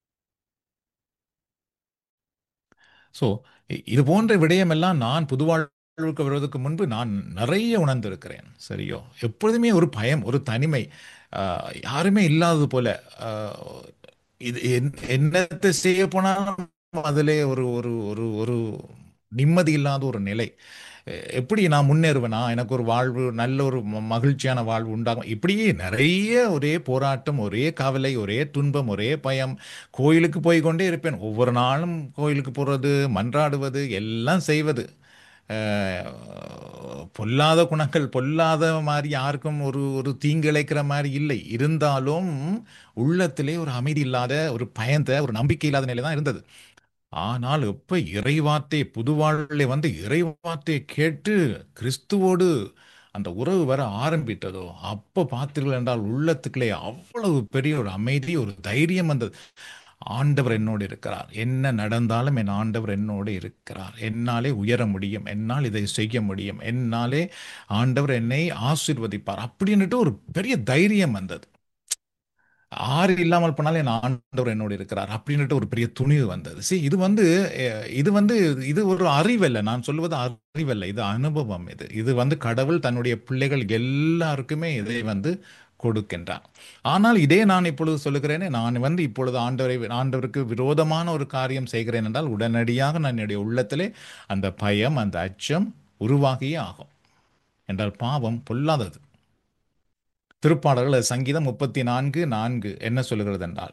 Speaker 1: ஸோ இது போன்ற விடயமெல்லாம் நான் புது வாழ்வுக்கு வருவதற்கு முன்பு நான் நிறைய உணர்ந்திருக்கிறேன். சரியோ, எப்பொழுதுமே ஒரு பயம், ஒரு தனிமை, ஆஹ், யாருமே இல்லாதது போல, ஆஹ், இது என்- என்னத்தை செய்ய போனாலும் அதிலே ஒரு ஒரு ஒரு ஒரு நிம்மதி இல்லாத ஒரு நிலை. எ- எப்படி நான் முன்னேறுவேனா, எனக்கு ஒரு வாழ்வு, நல்ல ஒரு ம- மகிழ்ச்சியான வாழ்வு உண்டாகும், இப்படியே நிறைய ஒரே போராட்டம், ஒரே கவலை, ஒரே துன்பம், ஒரே பயம். கோயிலுக்கு போய் கொண்டே இருப்பேன், ஒவ்வொரு நாளும் கோயிலுக்கு போகிறது, மன்றாடுவது, எல்லாம் செய்வது. அஹ், பொல்லாத குணங்கள், பொல்லாத மாதிரி யாருக்கும் ஒரு ஒரு தீங்கு இழைக்கிற மாதிரி இல்லை. இருந்தாலும் உள்ளத்திலே ஒரு அமைதி இல்லாத, ஒரு பயந்த, ஒரு நம்பிக்கை இல்லாத நிலை தான் இருந்தது. ஆனால் எப்ப இறைவார்த்தை புது வாழ்விலே வந்து இறைவார்த்தையை கேட்டு கிறிஸ்துவோடு அந்த உறவு வர ஆரம்பித்ததோ அப்ப பார்த்தீர்கள் என்றால் உள்ளத்துக்குள்ளே அவ்வளவு பெரிய ஒரு அமைதி, ஒரு தைரியம் வந்தது. ஆண்டவர் என்னோடு இருக்கிறார், என்ன நடந்தாலும் என் ஆண்டவர் என்னோடு இருக்கிறார், என்னாலே உயர முடியும், என்னால் இதை செய்ய முடியும், என்னாலே ஆண்டவர் என்னை ஆசீர்வதிப்பார் அப்படின்னுட்டு ஒரு பெரிய தைரியம் வந்தது. ஆறு இல்லாமல் போனாலும் என் ஆண்டவர் என்னோடு இருக்கிறார் அப்படின்னுட்டு ஒரு பெரிய துணிவு வந்தது. See, இது வந்து அஹ், இது வந்து இது ஒரு அறிவல்ல, நான் சொல்வது அறிவல்ல, இது அனுபவம். இது இது வந்து கடவுள் தன்னுடைய பிள்ளைகள் எல்லாருக்குமே இதை வந்து கொடுக்கின்றார். ஆனால் இதே நான் இப்பொழுது சொல்லுகிறேனே, நான் வந்து இப்பொழுது ஆண்டவரை ஆண்டவருக்கு விரோதமான ஒரு காரியம் செய்கிறேன் என்றால் உடனடியாக நான் என்னுடைய உள்ளத்திலே அந்த பயம், அந்த அச்சம் உருவாகியே ஆகும். என்றால் பாவம் பொல்லாதது. திருப்பாடல்கள் சங்கீதம் முப்பத்தி நான்கு நான்கு என்ன சொல்லுகிறது என்றால்,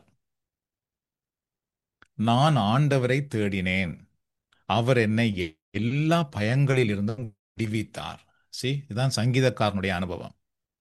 Speaker 1: நான் ஆண்டவரை தேடினேன், அவர் என்னை எ- எல்லா பயங்களில் இருந்தும் விடுவித்தார். சி இதுதான் சங்கீதக்காரனுடைய அனுபவம்.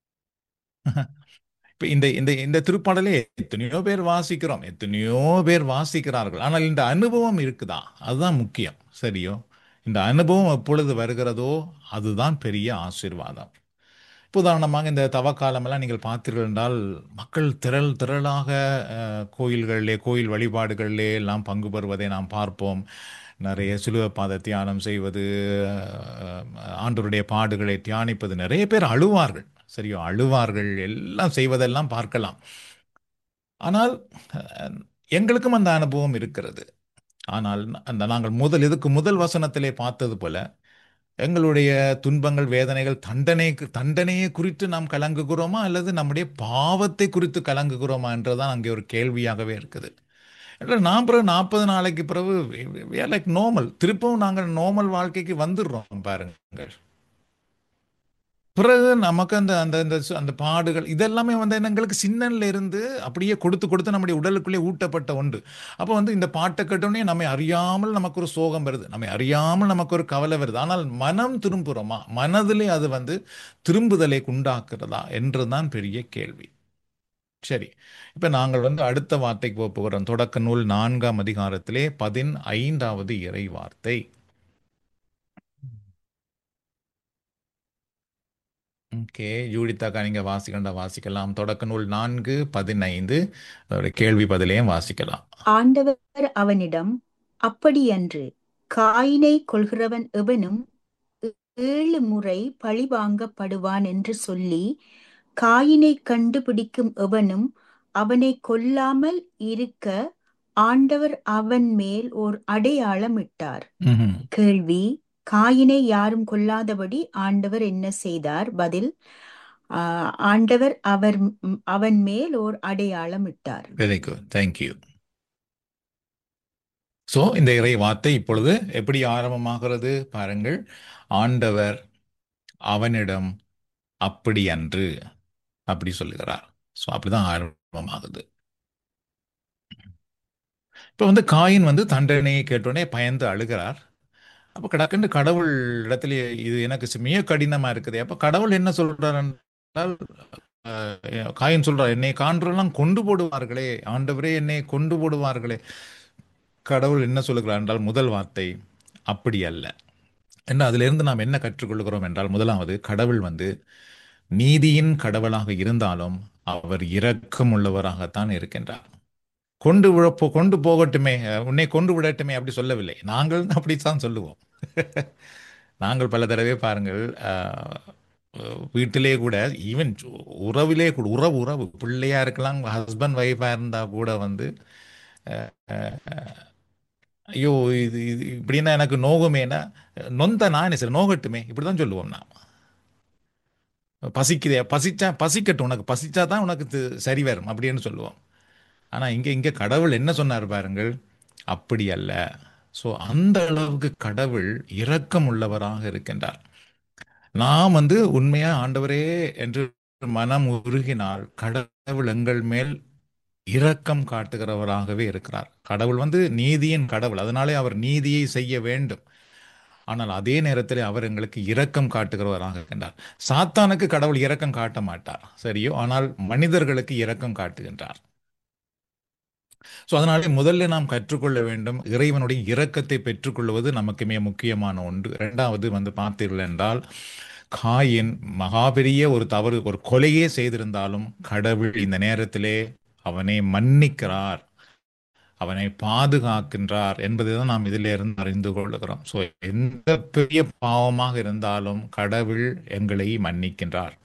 Speaker 1: இப்ப இந்த இந்த இந்த திருப்பாடலே எத்தனையோ பேர் வாசிக்கிறோம், எத்தனையோ பேர் வாசிக்கிறார்கள், ஆனால் இந்த அனுபவம் இருக்குதா? அதுதான் முக்கியம். சரியோ? இந்த அனுபவம் எப்பொழுது வருகிறதோ அதுதான் பெரிய ஆசீர்வாதம். இப்ப உதாரணமாக இந்த தவக்காலமெல்லாம் நீங்கள் பார்த்தீர்கள் என்றால் மக்கள் திரள் திரளாக அஹ், கோயில்களிலே கோயில் வழிபாடுகளிலே எல்லாம் பங்கு பெறுவதை நாம் பார்ப்போம். நிறைய சிலுவை பாத தியானம் செய்வது, அஹ், ஆண்டவருடைய பாடுகளை தியானிப்பது, நிறைய பேர் அழுவார்கள். சரியோ? அழுவார்கள், எல்லாம் செய்வதெல்லாம் பார்க்கலாம். ஆனால் அஹ், எங்களுக்கும் அந்த அனுபவம் இருக்கிறது. ஆனால் அந்த நாங்கள் முதல் இதுக்கு முதல் வசனத்திலே பார்த்தது போல எங்களுடைய துன்பங்கள், வேதனைகள், தண்டனை தண்டனையை குறித்து நாம் கலங்குகிறோமா அல்லது நம்முடைய பாவத்தை குறித்து கலங்குகிறோமா என்றுதான் அங்கே ஒரு கேள்வியாகவே இருக்குது. இல்லை, நான் பிறகு நாற்பது நாளைக்கு பிறகு லைக் நோமல், திருப்பவும் நாங்கள் நோமல் வாழ்க்கைக்கு வந்துடுறோம் பாருங்கள். பிறகு நமக்கு அந்த அந்த அந்த சு- அந்த பாடுகள் இதெல்லாமே வந்து என்ன, எங்களுக்கு சின்னன்ல இருந்து அப்படியே கொடுத்து கொடுத்து நம்முடைய உடலுக்குள்ளே ஊட்டப்பட்ட ஒன்று. அப்போ வந்து இந்த பாட்டை கேட்டோடனே நம்மை அறியாமல் நமக்கு ஒரு சோகம் வருது, நம்மை அறியாமல் நமக்கு ஒரு கவலை வருது. ஆனால் மனம் திரும்புகிறோமா? மனதிலே அது வந்து திரும்புதலை உண்டாக்குறதா என்றுதான் பெரிய கேள்வி. சரி, இப்ப நாங்கள் வந்து அடுத்த வார்த்தைக்கு போக போகிறோம். தொடக்க நூல் நான்காம் அதிகாரத்திலே பதினைந்தாவது இறை வார்த்தை. ஓகே, யூடித்தாக்கா நீங்க வாசிக்கண்டா வாசிக்கலாம். தொடக்க நூல் நான்கு பதினைந்து, அதோட கேள்வி பதிலையும் வாசிக்கலாம்.
Speaker 4: ஆண்டவர் அவனிடம், அப்படியன்று, காயினை கொல்கிறவன் எவனும் ஏழு முறை பழிவாங்கப்படுவான் என்று சொல்லி, காயினை கண்டுபிடிக்கும் எவனும் அவனை கொல்லாமல் இருக்க ஆண்டவர் அவன் மேல் ஓர் அடையாளம் இட்டார்.
Speaker 1: ம்ஹும்.
Speaker 4: கேள்வி: காயினை யாரும் கொல்லாதபடி ஆண்டவர் என்ன செய்தார்? பதில்: ஆஹ், ஆண்டவர் அவர் ம், அவன் மேல் ஓர் அடையாளம் இட்டார்.
Speaker 1: Very good, thank you. ஸோ இந்த இறை வார்த்தை இப்பொழுது எப்படி ஆரம்பமாகிறது பாருங்கள். ஆண்டவர் அவனிடம் அப்படி அன்று அப்படி சொல்லுகிறார். ஸோ அப்படிதான் ஆரம்பமாகுது. இப்போ வந்து காயின் வந்து தண்டனையை கேட்டோடனே பயந்து அழுகிறார். அப்போ கடக்கண்டு கடவுள் இடத்துல இது எனக்கு சி- மிக கடினமா இருக்குது. அப்போ கடவுள் என்ன சொல்றார் என்றால், அஹ், காயின் சொல்றார், என்னை காண்றெல்லாம் கொண்டு போடுவார்களே, ஆண்டவரே என்னை கொண்டு போடுவார்களே. கடவுள் என்ன சொல்லுகிறார் என்றால் முதல் வார்த்தை அப்படி அல்ல. என்ன அதிலிருந்து நாம் என்ன கற்றுக்கொள்கிறோம் என்றால், முதலாவது கடவுள் வந்து நீதியின் கடவுளாக இருந்தாலும் அவர் இரக்கம் உள்ளவராகத்தான் இருக்கின்றார். கொண்டு விழப்போ கொண்டு போகட்டுமே, அஹ், உன்னை கொண்டு விடட்டுமே அப்படி சொல்லவில்லை. நாங்கள் அப்படித்தான் சொல்லுவோம். நாங்கள் பல தடவை பாருங்கள், அஹ், அஹ், வீட்டிலே கூட, ஈவன் உறவிலே கூட, உறவு உறவு பிள்ளையா இருக்கலாம், ஹஸ்பண்ட் ஒய்ஃபா இருந்தா கூட வந்து அஹ், ஐயோ இது இது இப்படின்னா எனக்கு நோகுமேனா, நொந்த நான் என்ன சரி நோகட்டுமே இப்படிதான் சொல்லுவோம் நாம். பசிக்குதே, பசிச்சா பசிக்கட்டும், உனக்கு பசிச்சா தான் உனக்கு து- சரி வரும் அப்படின்னு சொல்லுவோம். ஆனா இங்க இங்க கடவுள் என்ன சொன்னார் பாருங்கள், அப்படி அல்ல. ஸோ அந்த அளவுக்கு கடவுள் இரக்கம் உள்ளவராக இருக்கின்றார். நாம் வந்து உண்மையா ஆண்டவரே என்று மனம் உருகினால் கடவுள் எங்கள் மேல் இரக்கம் காட்டுகிறவராகவே இருக்கிறார். கடவுள் வந்து நீதியின் கடவுள், அதனாலே அவர் நீதியை செய்ய வேண்டும். ஆனால் அதே நேரத்தில் அவர் எங்களுக்கு இரக்கம் காட்டுகிறவராக இருக்கின்றார். சாத்தானுக்கு கடவுள் இரக்கம் காட்ட மாட்டார், சரியோ? ஆனால் மனிதர்களுக்கு இரக்கம் காட்டுகின்றார். ஸோ அதனாலே முதல்ல நாம் கற்றுக்கொள்ள வேண்டும், இறைவனுடைய இரக்கத்தை பெற்றுக்கொள்வது நமக்கு மிக முக்கியமான ஒன்று. இரண்டாவது வந்து பார்த்தீர்கள் என்றால், காயின் மகாபெரிய ஒரு தவறு, ஒரு கொலையே செய்திருந்தாலும் கடவுள் இந்த நேரத்திலே அவனை மன்னிக்கிறார், அவனை பாதுகாக்கின்றார் என்பதை நாம் இதிலிருந்து அறிந்து கொள்கிறோம். ஸோ எந்த பெரிய பாவமாக இருந்தாலும் கடவுள் எங்களை மன்னிக்கின்றார்.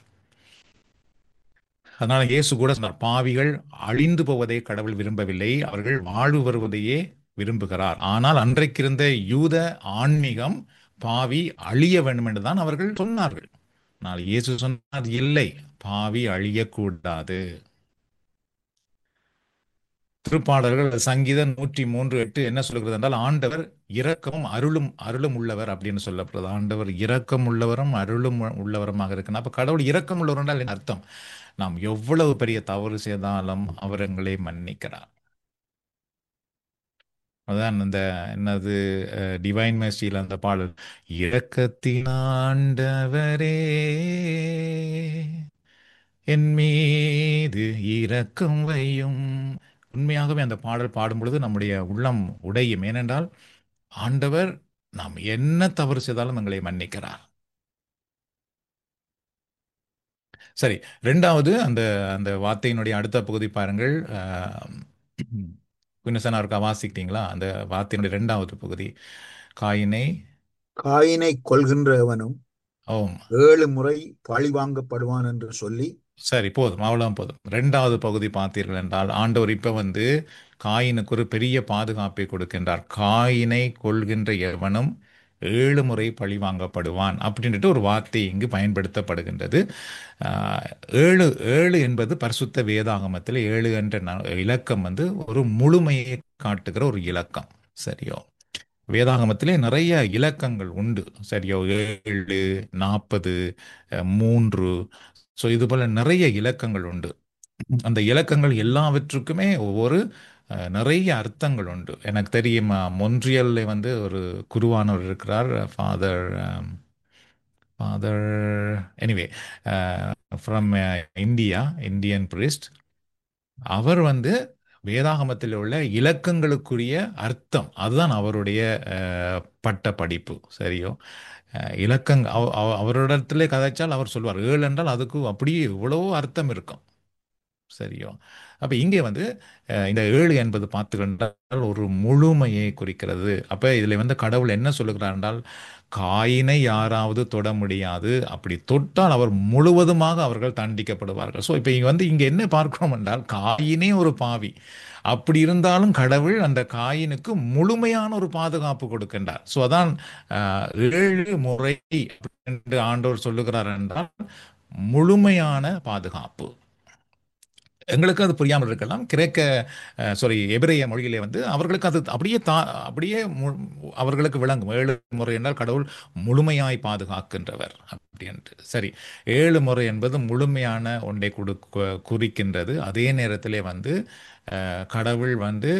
Speaker 1: அதனால இயேசு கூட சொன்னார், பாவிகள் அழிந்து போவதை கடவுள் விரும்பவில்லை, அவர்கள் வாழ்வு வருவதையே விரும்புகிறார். ஆனால் அன்றைக்கு இருந்த யூத ஆன்மீகம் பாவி அழிய வேண்டும் என்று தான் அவர்கள் சொன்னார்கள். ஆனால் இயேசு சொன்னார், இல்லை, பாவி அழியக்கூடாது. திருப்பாடல்கள் சங்கீதம் நூற்றி மூன்று எட்டு என்ன சொல்கிறது என்றால், ஆண்டவர் இரக்கமும் அருளும் அருளும் உள்ளவர் அப்படின்னு சொல்லப்படுது. ஆண்டவர் இரக்கம் உள்ளவரும் அருளும் உள்ளவருமாக இருக்கணும். அப்ப கடவுள் இரக்கம் உள்ளவர் என்றால் என்ன அர்த்தம்? நாம் எவ்வளவு பெரிய தவறு செய்தாலும் அவர் எங்களை மன்னிக்கிறார். அதான் அந்த என்னது டிவைன் மெர்சியில் அந்த பாடல், இரக்கத்தின் ஆண்டவரே என் மீது இரக்கம் வையும். உண்மையாகவே அந்த பாடல் பாடும் பொழுது நம்முடைய உள்ளம் உடையும். ஏனென்றால் ஆண்டவர் நாம் என்ன தவறு செய்தாலும் எங்களை மன்னிக்கிறார். சரி, ரெண்டாவது அந்த அந்த வார்த்தையினுடைய அடுத்த பகுதி பாருங்கள். குன்னசனா இருக்கா, வாசிக்கிட்டீங்களா? அந்த வார்த்தையினுடைய இரண்டாவது பகுதி, காயினை
Speaker 5: காயினை கொல்கின்ற எவனும்
Speaker 1: ஓம்
Speaker 5: ஏழு முறை பழி வாங்கப்படுவான் என்று சொல்லி.
Speaker 1: சரி, போதும், அவ்வளவு போதும். ரெண்டாவது பகுதி பார்த்தீர்கள் என்றால், ஆண்டவர் இப்ப வந்து காயினுக்கு ஒரு பெரிய பாதுகாப்பை கொடுக்கின்றார். காயினை கொள்கின்ற எவனும் ஏழு முறை பழி வாங்கப்படுவான் அப்படின்ட்டு ஒரு வார்த்தை இங்கு பயன்படுத்தப்படுகின்றது. ஆஹ், ஏழு ஏழு என்பது பரிசுத்த வேதாகமத்தில் ஏழு என்ற ந- இலக்கம் வந்து ஒரு முழுமையை காட்டுகிற ஒரு இலக்கம். சரியோ? வேதாகமத்திலே நிறைய இலக்கங்கள் உண்டு. சரியோ? ஏழு, நாற்பது, மூன்று, ஸோ இது போல நிறைய இலக்கங்கள் உண்டு. அந்த இலக்கங்கள் எல்லாவற்றுக்குமே ஒவ்வொரு அஹ், நிறைய அர்த்தங்கள் உண்டு. எனக்கு தெரியும், மொன்றியல்ல வந்து ஒரு குருவானவர் இருக்கிறார், father father anyway from India, Indian priest. அவர் வந்து வேதாகமத்தில் உள்ள இலக்கங்களுக்குரிய அர்த்தம், அதுதான் அவருடைய அஹ், பட்ட படிப்பு. சரியோ? அஹ், இலக்கங் அவ- அவ- அவரிடத்திலே கதைச்சால் அவர் சொல்வார், ஏழு என்றால் அதுக்கு அப்படியே இவ்வளவோ அர்த்தம் இருக்கும். சரியோ? அப்ப இங்கே வந்து அஹ், இந்த ஏழு என்பது பார்த்துக்கொண்டால் ஒரு முழுமையை குறிக்கிறது. அப்ப இதுல வந்து கடவுள் என்ன சொல்லுகிறார் என்றால், காயினை யாராவது தொட முடியாது, அப்படி தொட்டால் அவர் முழுவதுமாக அவர்கள் தண்டிக்கப்படுவார்கள். ஸோ இப்போ இங்க வந்து இங்க என்ன பார்க்கிறோம் என்றால், காயினே ஒரு பாவி, அப்படி இருந்தாலும் கடவுள் அந்த காயினுக்கு முழுமையான ஒரு பாதுகாப்பு கொடுக்கின்றார். ஸோ அதான் அஹ், ஏழு முறை என்று ஆண்டவர் சொல்லுகிறார் என்றால் முழுமையான பாதுகாப்பு. எங்களுக்கு அது புரியாமல் இருக்கலாம். கிரேக்க சாரி எபிரேய மொழியிலே வந்து அவர்களுக்கு அது அப்படியே தா அப்படியே மு- அவர்களுக்கு விளங்கும். ஏழு முறை என்றால் கடவுள் முழுமையாய் பாதுகாக்கின்றவர் அப்படின்ட்டு. சரி, ஏழு முறை என்பது முழுமையான ஒன்றை கொடு கு- குறிக்கின்றது. அதே நேரத்திலே வந்து அஹ், கடவுள் வந்து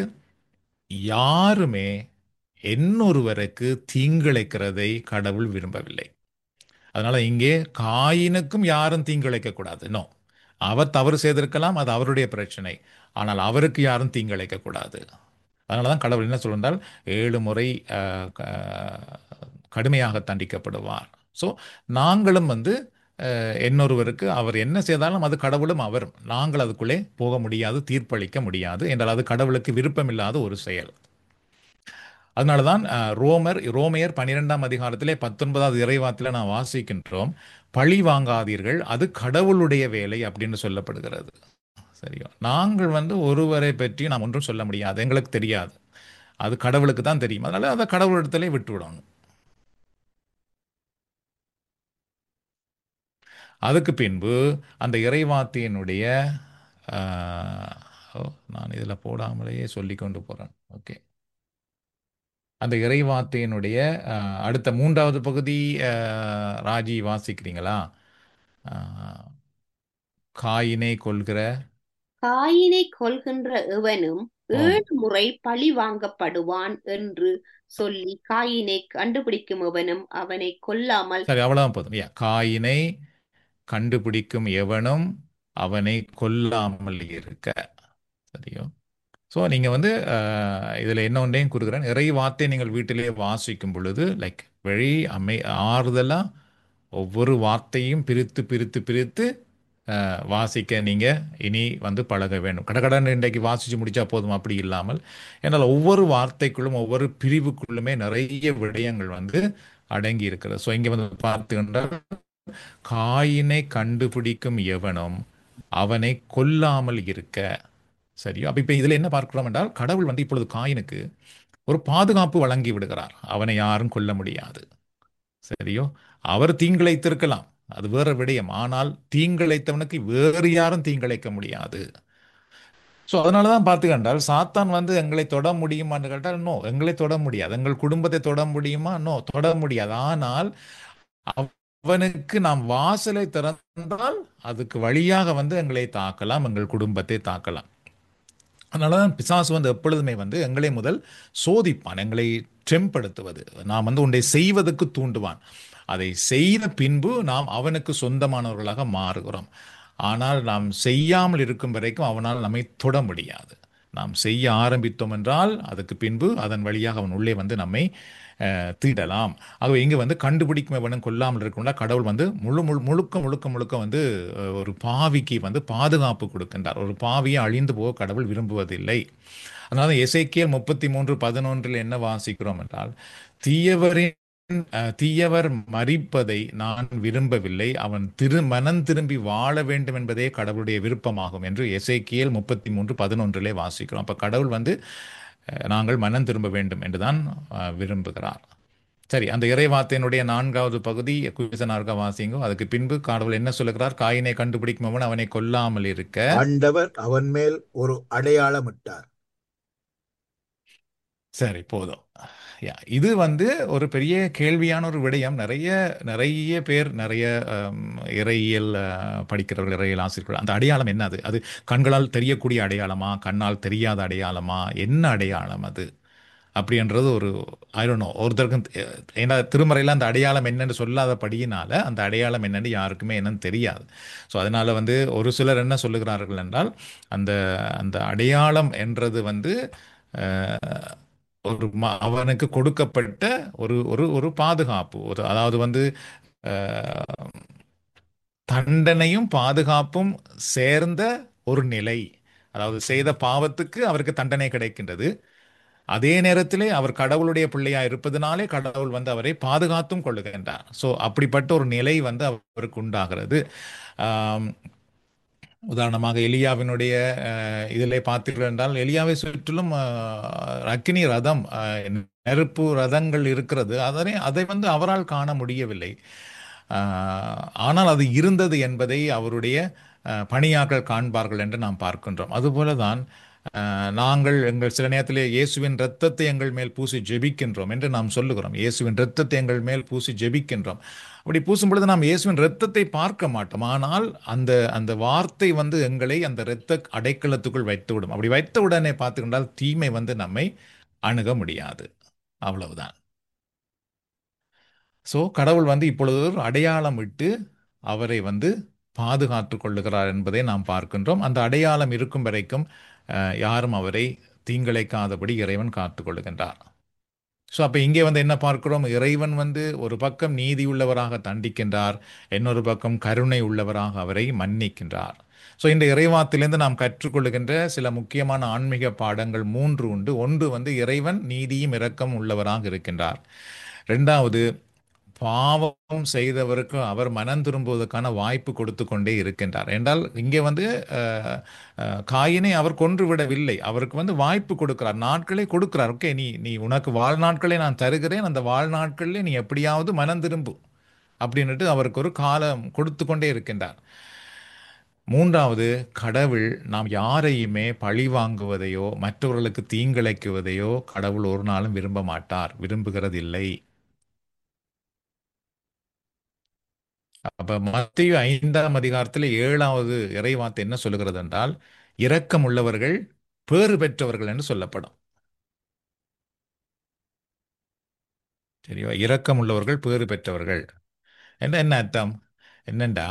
Speaker 1: யாருமே இன்னொருவருக்கு தீங்கிழைக்கிறதை கடவுள் விரும்பவில்லை. அதனால இங்கே காயினுக்கும் யாரும் தீங்கிழைக்க கூடாது. நோ, அவர் தவறு செய்திருக்கலாம், அது அவருடைய பிரச்சனை. ஆனால் அவருக்கு யாரும் தீங்கிழைக்க கூடாது. அதனால தான் கடவுள் என்ன சொல்றால், ஏழு முறை அஹ், க- கடுமையாக தண்டிக்கப்படுவார். ஸோ நாங்களும் வந்து அஹ், இன்னொருவருக்கு அவர் என்ன செய்தாலும் அது கடவுளும் அவரும், நாங்கள் அதுக்குள்ளே போக முடியாது, தீர்ப்பளிக்க முடியாது என்றால் அது கடவுளுக்கு விருப்பமில்லாத ஒரு செயல். அதனால தான் அஹ், ரோமர் ரோமையர் பன்னிரெண்டாம் அதிகாரத்திலே பத்தொன்பதாவது இறைவாத்தில் நான் வாசிக்கின்றோம், பழி வாங்காதீர்கள், அது கடவுளுடைய வேலை அப்படின்னு சொல்லப்படுகிறது. சரியோ? நாங்கள் வந்து ஒருவரை பற்றி நாம் ஒன்றும் சொல்ல முடியாது, எங்களுக்கு தெரியாது, அது கடவுளுக்கு தான் தெரியும். அதனால அதை கடவுளிடத்திலே விட்டு விடணும். அதுக்கு பின்பு அந்த இறைவார்த்தையினுடைய அஹ், ஓ, நான் இதில் போடாமலேயே சொல்லி கொண்டு போகிறேன். ஓகே, அந்த இறைவார்த்தையினுடைய அஹ், அடுத்த மூன்றாவது பகுதி, அஹ், ராஜி வாசிக்கிறீங்களா? அஹ், காயினை கொள்கிற
Speaker 3: காயினை கொல்கின்ற எவனும்
Speaker 1: ஓம்
Speaker 3: ஏழு முறை பழி வாங்கப்படுவான் என்று சொல்லி, காயினை கண்டுபிடிக்கும் எவனும் அவனை கொல்லாமல்
Speaker 1: சரி, அவ்வளவுதான் போதும். யா, காயினை கண்டுபிடிக்கும் எவனும் அவனை கொல்லாமல் இருக்க. சரியோ? ஸோ நீங்கள் வந்து இதில் என்ன ஒன்றையும் கொடுக்குறேன், இறை வார்த்தை நீங்கள் வீட்டிலேயே வாசிக்கும் பொழுது லைக் வெரி அமை ஆறுதலாக ஒவ்வொரு வார்த்தையும் பிரித்து பிரித்து பிரித்து அஹ், வாசிக்க நீங்கள் இனி வந்து பழக வேண்டும். கடகடன் இன்றைக்கு வாசித்து முடித்தா போதும் அப்படி இல்லாமல், என்னால் ஒவ்வொரு வார்த்தைக்குள்ளும் ஒவ்வொரு பிரிவுக்குள்ளுமே நிறைய விடயங்கள் வந்து அடங்கி இருக்கிறது. ஸோ இங்கே வந்து பார்த்துக்கின்றால் காயினை கண்டுபிடிக்கும் எவனும் அவனை கொல்லாமல் இருக்க. சரியோ, அப்ப இப்ப இதுல என்ன பார்க்கிறோம் என்றால், கடவுள் வந்து இப்பொழுது காயினுக்கு ஒரு பாதுகாப்பு வழங்கி விடுகிறார். அவனை யாரும் கொல்ல முடியாது. சரியோ, அவர் தீங்கிழைத்திருக்கலாம், அது வேற விடயம். ஆனால் தீங்கிழைத்தவனுக்கு வேறு யாரும் தீங்கிழைக்க முடியாது. ஸோ அதனால தான் பார்த்து கண்டால் சாத்தான் வந்து எங்களை தொட முடியுமான்னு கேட்டால் நோ, எங்களை தொட முடியாது. எங்கள் குடும்பத்தை தொட முடியுமா? நோ, தொட முடியாது. ஆனால் அவனுக்கு நாம் வாசலை திறந்தால் அதுக்கு வழியாக வந்து எங்களை தாக்கலாம், எங்கள் குடும்பத்தை தாக்கலாம். அதனால தான் பிசாசு வந்து எப்பொழுதுமே வந்து எங்களை முதல் சோதிப்பான், எங்களை செம்படுத்துவது. நாம் வந்து ஒன்றை செய்வதற்கு தூண்டுவான். அதை செய்த பின்பு நாம் அவனுக்கு சொந்தமானவர்களாக மாறுகிறோம். ஆனால் நாம் செய்யாமல் இருக்கும் வரைக்கும் அவனால் நம்மை தொட முடியாது. நாம் செய்ய ஆரம்பித்தோம் என்றால் அதுக்கு பின்பு அதன் வழியாக அவன் உள்ளே வந்து நம்மை அஹ், தீண்டலாம். ஆகவே இங்கே வந்து கண்டுபிடிக்கும் எவனும் கொல்லாமல் இருக்கணும்னா கடவுள் வந்து முழு முழு முழுக்க முழுக்க முழுக்க வந்து அஹ், ஒரு பாவிக்கு வந்து பாதுகாப்பு கொடுக்கின்றார். ஒரு பாவியை அழிந்து போக கடவுள் விரும்புவதில்லை. அதனால எசேக்கியேல் முப்பத்தி மூன்று பதினொன்றில் என்ன வாசிக்கிறோம் என்றால், தீயவரின் அஹ், தீயவர் மரிப்பதை நான் விரும்பவில்லை, அவன் திரு மனம் திரும்பி வாழ வேண்டும் என்பதே கடவுளுடைய விருப்பமாகும் என்று எசேக்கியேல் முப்பத்தி மூன்று பதினொன்றிலே வாசிக்கிறோம். அப்ப கடவுள் வந்து அஹ், நாங்கள் மனம் திரும்ப வேண்டும் என்றுதான் அஹ், விரும்புகிறார். சரி, அந்த இறைவார்த்தையினுடைய நான்காவது பகுதி குவிசனார்க வாசிங்கோ. அதுக்கு பின்பு கடவுள் என்ன சொல்லுகிறார்? காயினை கண்டுபிடிக்கும் அவன் அவனை கொல்லாமல் இருக்க.
Speaker 5: ஆண்டவர் அவன் மேல் ஒரு அடையாளமிட்டார்.
Speaker 1: சரி, போதும். யா, இது வந்து ஒரு பெரிய கேள்வியான ஒரு விடயம். நிறைய நிறைய பேர் நிறைய அம், இறையியல் அஹ், படிக்கிறவர்கள், இறையியல் ஆசிரியர்கள், அந்த அடையாளம் என்ன? அது அது கண்களால் தெரியக்கூடிய அடையாளமா, கண்ணால் தெரியாத அடையாளமா, என்ன அடையாளம் அது அப்படின்றது ஒரு ஐ டோன்ட் நோ. ஒருத்தருக்கும் தெ- ஏன்னா திருமறையில் அந்த அடையாளம் என்னன்னு சொல்லாதபடியினால அந்த அடையாளம் என்னன்னு யாருக்குமே என்னன்னு தெரியாது. ஸோ அதனால வந்து ஒரு சிலர் என்ன சொல்லுகிறார்கள் என்றால், அந்த அந்த அடையாளம் என்றது வந்து அஹ், ஒரு ம- அவனுக்கு கொடுக்கப்பட்ட ஒரு ஒரு ஒரு பாதுகாப்பு, ஒரு அதாவது வந்து அஹ், தண்டனையும் பாதுகாப்பும் சேர்ந்த ஒரு நிலை. அதாவது செய்த பாவத்துக்கு அவருக்கு தண்டனை கிடைக்கின்றது, அதே நேரத்திலே அவர் கடவுளுடைய பிள்ளையா இருப்பதனாலே கடவுள் வந்து அவரை பாதுகாத்தும் கொள்ளுகின்றார். ஸோ அப்படிப்பட்ட ஒரு நிலை வந்து அவருக்கு உண்டாகிறது. ஆம், உதாரணமாக எலியாவினுடைய அஹ், இதிலே பார்த்தீர்கள் என்றால், எலியாவை சுற்றிலும் அஹ், அக்கினி ரதம், அஹ், நெருப்பு ரதங்கள் இருக்கிறது. அதனை அதை வந்து அவரால் காண முடியவில்லை. அஹ், ஆனால் அது இருந்தது என்பதை அவருடைய அஹ், பணியாட்கள் காண்பார்கள் என்று நாம் பார்க்கின்றோம். அதுபோல தான் அஹ், நாங்கள் எங்கள் சில நேரத்திலே இயேசுவின் இரத்தத்தை எங்கள் மேல் பூசி ஜெபிக்கின்றோம் என்று நாம் சொல்லுகிறோம். இயேசுவின் இரத்தத்தை எங்கள் மேல் பூசி ஜெபிக்கின்றோம். அப்படி பூசும் பொழுது நாம் இயேசுவின் இரத்தத்தை பார்க்க மாட்டோம். ஆனால் அந்த அந்த வார்த்தை வந்து எங்களை அந்த இரத்த அடைக்கலத்துக்குள் வைத்துவிடும். அப்படி வைத்த உடனே பார்த்துக்கிட்டால் தீமை வந்து நம்மை அணுக முடியாது. அவ்வளவுதான். ஸோ கடவுள் வந்து இப்பொழுது ஒரு அடையாளம் விட்டு அவரை வந்து பாதுகாத்துக் கொள்ளுகிறார் என்பதை நாம் பார்க்கின்றோம். அந்த அடையாளம் இருக்கும் வரைக்கும் அஹ், யாரும் அவரை தீங்கிழைக்காதபடி இறைவன் காத்துக் கொள்ளுகின்றார். ஸோ அப்போ இங்கே வந்து என்ன பார்க்கிறோம்? இறைவன் வந்து ஒரு பக்கம் நீதி உள்ளவராக தண்டிக்கின்றார், இன்னொரு பக்கம் கருணை உள்ளவராக அவரை மன்னிக்கின்றார். ஸோ இந்த இறைவாத்திலிருந்து நாம் கற்றுக்கொள்ளுகின்ற சில முக்கியமான ஆன்மீக பாடங்கள் மூன்று உண்டு. ஒன்று வந்து இறைவன் நீதியும் இரக்கம் உள்ளவராக இருக்கின்றார். ரெண்டாவது, பாவம் செய்தவருக்கு அவர் மனம் திரும்புவதற்கான வாய்ப்பு கொடுத்து கொண்டே இருக்கின்றார். என்றால் இங்கே வந்து அஹ், அஹ், காயினை அவர் கொன்று விடவில்லை, அவருக்கு வந்து வாய்ப்பு கொடுக்கிறார், நாட்களை கொடுக்கிறார். ஓகே, நீ நீ உனக்கு வாழ்நாட்களை நான் தருகிறேன், அந்த வாழ்நாட்களில் நீ எப்படியாவது மனம் திரும்பு அப்படின்னுட்டு அவருக்கு ஒரு காலம் கொடுத்து கொண்டே இருக்கின்றார். மூன்றாவது, கடவுள் நாம் யாரையுமே பழி வாங்குவதையோ மற்றவர்களுக்கு தீங்கிழைக்குவதையோ கடவுள் ஒரு நாளும் விரும்ப மாட்டார், விரும்புகிறதில்லை. அப்ப மத்தேயு ஐந்தாம் அதிகாரத்தில் ஏழாவது இறைவார்த்தை என்ன சொல்லுகிறது என்றால், இரக்கம் உள்ளவர்கள் பேறு பெற்றவர்கள் என்று சொல்லப்படும். சரியா? இரக்கம் உள்ளவர்கள் பேறு பெற்றவர்கள் என்ன என்ன அர்த்தம்? என்னண்டா,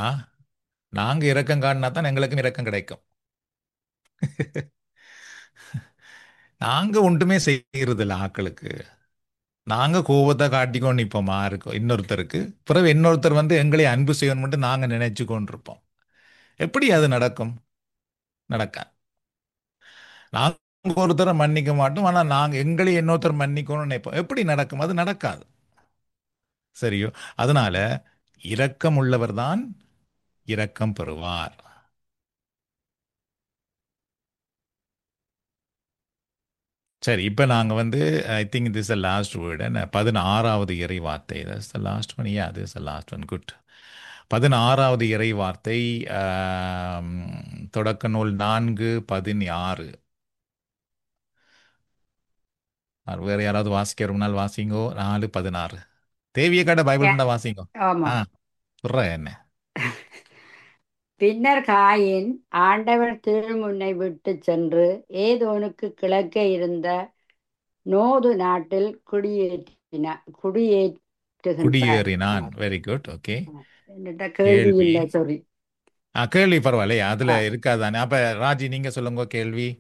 Speaker 1: நாங்க இரக்கம் காட்டினா தான் எங்களுக்கும் இரக்கம் கிடைக்கும். நாங்க ஒன்றுமே செய்யறதில்ல ஆக்களுக்கு. நாங்க கோபத்தை காட்டிக்கொண்டு நிற்போமா இருக்கோம் இன்னொருத்தருக்கு. பிறகு இன்னொருத்தர் வந்து எங்களை அன்பு செய்யணும்னு நாங்க நினைச்சு கொண்டிருப்போம். எப்படி அது நடக்கும்? நடக்க நாங்க ஒருத்தரை மன்னிக்க மாட்டோம், ஆனா நாங்க எங்களை இன்னொருத்தர் மன்னிக்கணும்னு நினைப்போம். எப்படி நடக்கும்? அது நடக்காது. சரியோ? அதனால இரக்கம் உள்ளவர்தான் இரக்கம் பெறுவார். சரி, இப்போ நாங்கள் வந்து I think this the last word என்ன பதினாறாவது இறை வார்த்தை. That's the last one. Yeah, this the last one. Good. பதினாறாவது இறை வார்த்தை, ஆம், தொடக்க நூல் நான்கு பதினாறு. வேறு யாராவது வாசிக்க ரொம்ப நாள் வாசிங்கோ. நாலு பதினாறு. தேவிய கடை பைபிள்
Speaker 6: யா-
Speaker 1: இருந்தா வாசிங்கோ. ஆ,
Speaker 6: ஆமாம்.
Speaker 1: சொல்ற என்ன?
Speaker 6: பின்னர் காயின் ஆண்டவர் திருமுன்னை விட்டு சென்று ஏதோனுக்கு கிழக்கே இருந்த நோது நாட்டில் குடியேற்றின குடியேற்றுகின்றார்.
Speaker 1: குடியேறினான். Very good. ஓகே.
Speaker 6: என்னட்ட கேள்வி
Speaker 1: கேள்வி.
Speaker 6: இல்லை, சாரி.
Speaker 1: ஆ, கேள்வி பரவாயில்லையே, அதுல இருக்காதானே. அப்ப ராஜி நீங்க சொல்லுங்க கேள்வி.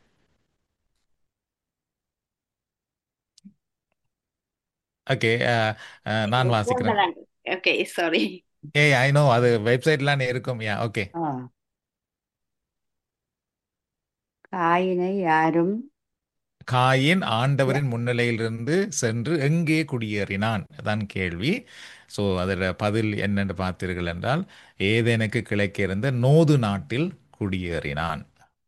Speaker 1: ஓகே, நான் வாசிக்கிறேன்.
Speaker 3: Okay, sorry.
Speaker 1: ஏய், ஐ நோ, அது வெப்சைட்லாம் இருக்கும். Yeah, okay.
Speaker 6: காயினை யாரும்
Speaker 1: காயின் ஆண்டவரின் முன்னிலையிலிருந்து சென்று எங்கே குடியேறினான் தான் கேள்வி. ஸோ அதில் பதில் என்னென்று பார்த்தீர்கள் என்றால், ஏதேனுக்கு கிழக்கே இருந்த நோது நாட்டில் குடியேறினான்.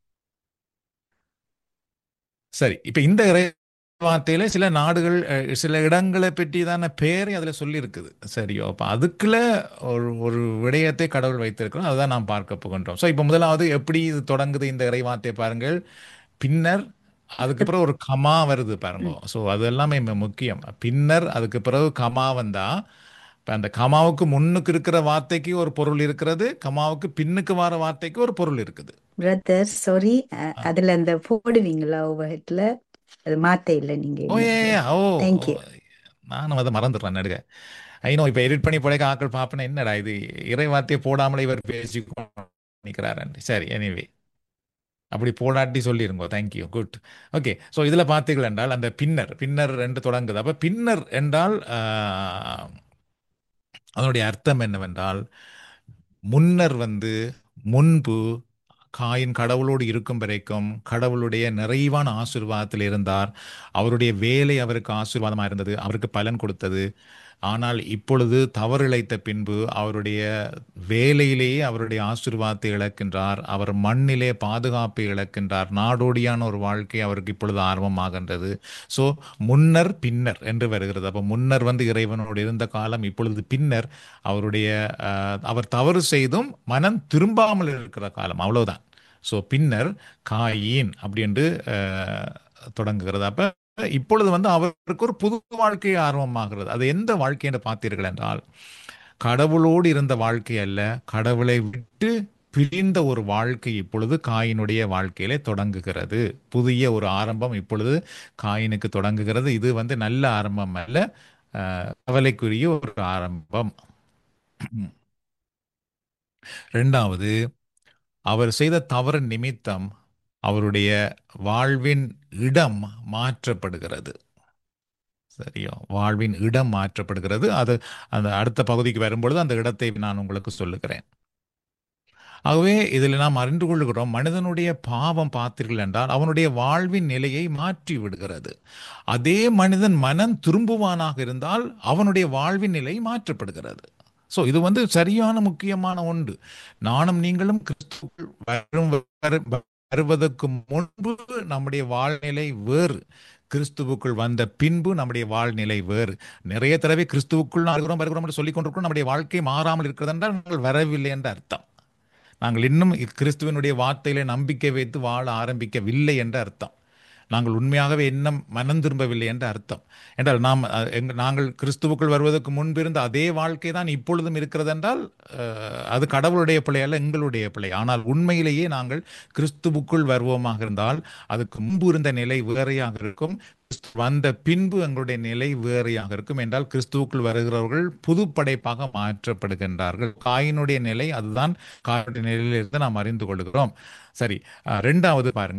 Speaker 1: சரி, இப்போ இந்த இறை வார்த்தையில சில நாடுகள், அஹ், சில இடங்களை பற்றி தான பேரை அதில் சொல்லியிருக்குது. சரியோ? அப்போ அதுக்குள்ள ஒரு ஒரு விடயத்தை கடவுள் வைத்திருக்கிறோம். அதுதான் நாம் பார்க்க போகின்றோம். ஸோ இப்போ முதலாவது எப்படி இது தொடங்குது இந்த இறை வார்த்தையை பாருங்கள். பின்னர், அதுக்கு பிறகு ஒரு கமா வருது பாருங்க. ஸோ அது எல்லாமே மு- முக்கியம். பின்னர் அதுக்கு பிறகு கமா வந்தா, இப்போ அந்த கமாவுக்கு முன்னுக்கு இருக்கிற வார்த்தைக்கு ஒரு பொருள் இருக்கிறது, கமாவுக்கு பின்னுக்கு வர வார்த்தைக்கு ஒரு பொருள் இருக்குது.
Speaker 4: பிரதர் சாரி,
Speaker 1: ஆ.
Speaker 4: அதுல அந்த போடுவீங்களா ஓவர்ஹெட்ல? அது மாத்த இல்லை நீங்க.
Speaker 1: ஓ ஏ ஏ, ஓ ஓ,
Speaker 4: தேங்க்யூ.
Speaker 1: நானும் அதை மறந்துடுறேன் நடுக. ஐநோ, இப்போ எடிட் பண்ணி போட ஆக்கள் பார்ப்பேன், என்னடா இது இறை வார்த்தையை போடாமலே இவர் பேசி நிற்கிறாரு. சரி, எனிவே அப்படி போடாட்டி சொல்லிருங்கோ. தேங்க்யூ. குட். ஓகே. ஸோ இதில் பார்த்தீர்கள் என்றால் அந்த பின்னர் பின்னர் என்று தொடங்குது. அப்போ பின்னர் என்றால் ஆஹ், அதனுடைய அர்த்தம் என்னவென்றால், முன்னர் வந்து முன்பு காயின் கடவுளோடு இருக்கும் வரைக்கும் கடவுளுடைய நிறைவான ஆசீர்வாதத்தில் இருந்தார். அவருடைய வேலை அவருக்கு ஆசீர்வாதமாக இருந்தது, அவருக்கு பலன் கொடுத்தது. ஆனால் இப்பொழுது தவறிழைத்த பின்பு அவருடைய வேலையிலேயே அவருடைய ஆசீர்வாதத்தை இழக்கின்றார். அவர் மண்ணிலே பாதுகாப்பை இழக்கின்றார். நாடோடியான ஒரு வாழ்க்கை அவருக்கு இப்பொழுது ஆர்வமாகின்றது. ஸோ முன்னர் பின்னர் என்று வருகிறது. அப்போ முன்னர் வந்து இறைவனோடு இருந்த காலம், இப்பொழுது பின்னர் அவருடைய அஹ், அவர் தவறு செய்தும் மனம் திரும்பாமல் இருக்கிற காலம், அவ்வளவுதான். ஸோ பின்னர் காயின் அப்படி என்று அஹ், தொடங்குகிறது. அப்ப இப்பொழுது வந்து அவருக்கு ஒரு புது வாழ்க்கை ஆர்வமாகிறது. அது எந்த வாழ்க்கை என்று பார்த்தீர்கள் என்றால், கடவுளோடு இருந்த வாழ்க்கை அல்ல, கடவுளை விட்டு பிரிந்த ஒரு வாழ்க்கை இப்பொழுது காயினுடைய வாழ்க்கையிலே தொடங்குகிறது. புதிய ஒரு ஆரம்பம் இப்பொழுது காயினுக்கு தொடங்குகிறது. இது வந்து நல்ல ஆரம்பம் அல்ல, அஹ், கவலைக்குரிய ஒரு ஆரம்பம். இரண்டாவது, அவர் செய்த தவறு நிமித்தம் அவருடைய வாழ்வின் இடம் மாற்றப்படுகிறது. சரியோ? வாழ்வின் இடம் மாற்றப்படுகிறது. அது அந்த அடுத்த பகுதிக்கு வரும்பொழுது அந்த இடத்தை நான் உங்களுக்கு சொல்லுகிறேன். ஆகவே இதில் நாம் அறிந்து கொள்கிறோம், மனிதனுடைய பாவம் பார்த்தீர்கள் என்றால் அவனுடைய வாழ்வின் நிலையை மாற்றி விடுகிறது. அதே மனிதன் மனம் திரும்புவானாக இருந்தால் அவனுடைய வாழ்வின் நிலை மாற்றப்படுகிறது. ஸோ இது வந்து சரியான முக்கியமான ஒன்று. நானும் நீங்களும் கிறிஸ்துவுக்குள் வரும் வரு- வருவதற்கு முன்பு நம்முடைய வாழ்நிலை வேறு, கிறிஸ்துவுக்குள் வந்த பின்பு நம்முடைய வாழ்நிலை வேறு. நிறைய தடவை கிறிஸ்துவுக்குள் நான் வருகிறோம் வருகிறோம் என்று சொல்லிக் கொண்டிருக்கிறோம், நம்முடைய வாழ்க்கை மாறாமல் இருக்கிறது என்றால் நாங்கள் வரவில்லை என்ற அர்த்தம். நாங்கள் இன்னும் கிறிஸ்துவனுடைய வார்த்தையிலே நம்பிக்கை வைத்து வாழ ஆரம்பிக்கவில்லை என்ற அர்த்தம். நாங்கள் உண்மையாகவே இன்னும் மனம் திரும்பவில்லை என்ற அர்த்தம். என்றால் நாம் அஹ், எங்க- நாங்கள் கிறிஸ்துவுக்குள் வருவதற்கு முன்பிருந்த அதே வாழ்க்கை தான் இப்பொழுதும் இருக்கிறது என்றால், அஹ், அது கடவுளுடைய பிழை அல்ல, எங்களுடைய பிழை. ஆனால் உண்மையிலேயே நாங்கள் கிறிஸ்துவுக்குள் வருவோமாக இருந்தால் அதுக்கு முன்பு இருந்த நிலை வேறையாக இருக்கும், கிறிஸ்து வந்த பின்பு எங்களுடைய நிலை வேறையாக இருக்கும். என்றால் கிறிஸ்துவுக்குள் வருகிறவர்கள் புது படைப்பாக மாற்றப்படுகின்றார்கள். காயினுடைய நிலை அதுதான். காயினுடைய நிலையிலிருந்து நாம் அறிந்து கொள்கிறோம். சரி, அஹ், ரெண்டாவது பாருங்கள்,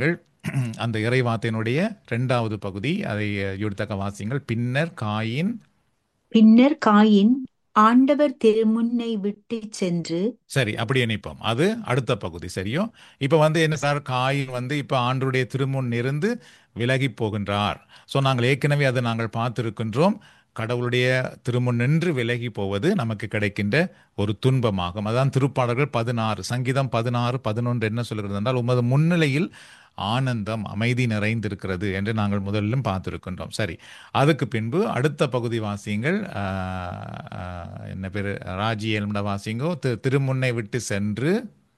Speaker 1: அந்த இறைவார்த்தையினுடைய இரண்டாவது பகுதி, அதை யுடுத்தக்க வாசிங்கள். பின்னர் காயின்
Speaker 4: பின்னர் காயின் ஆண்டவர் திருமுன்னை விட்டுச் சென்று
Speaker 1: சரி, அப்படி நினைப்போம். அது அடுத்த பகுதி. சரியோ? இப்போ வந்து என்ன சார், காயின் வந்து இப்போ ஆண்டருடைய திருமுன் இருந்து விலகி போகின்றார். ஸோ நாங்கள் ஏற்கனவே அதை நாங்கள் பார்த்திருக்கின்றோம். கடவுளுடைய திருமுன் நின்று விலகி போவது நமக்கு கிடைக்கின்ற ஒரு துன்பமாகும். அதான் திருப்பாடல்கள் பதினாறு, சங்கீதம் பதினாறு பதினொன்று என்ன சொல்கிறது என்றால், உமது முன்னிலையில் ஆனந்தம் அமைதி நிறைந்திருக்கிறது என்று நாங்கள் முதலிலும் பார்த்திருக்கின்றோம். சரி, அதுக்கு பின்பு அடுத்த பகுதி வாசியங்கள். என்ன பேரு, ராஜியல்மட வாசிங்கோ. தி- திருமுன்னை விட்டு சென்று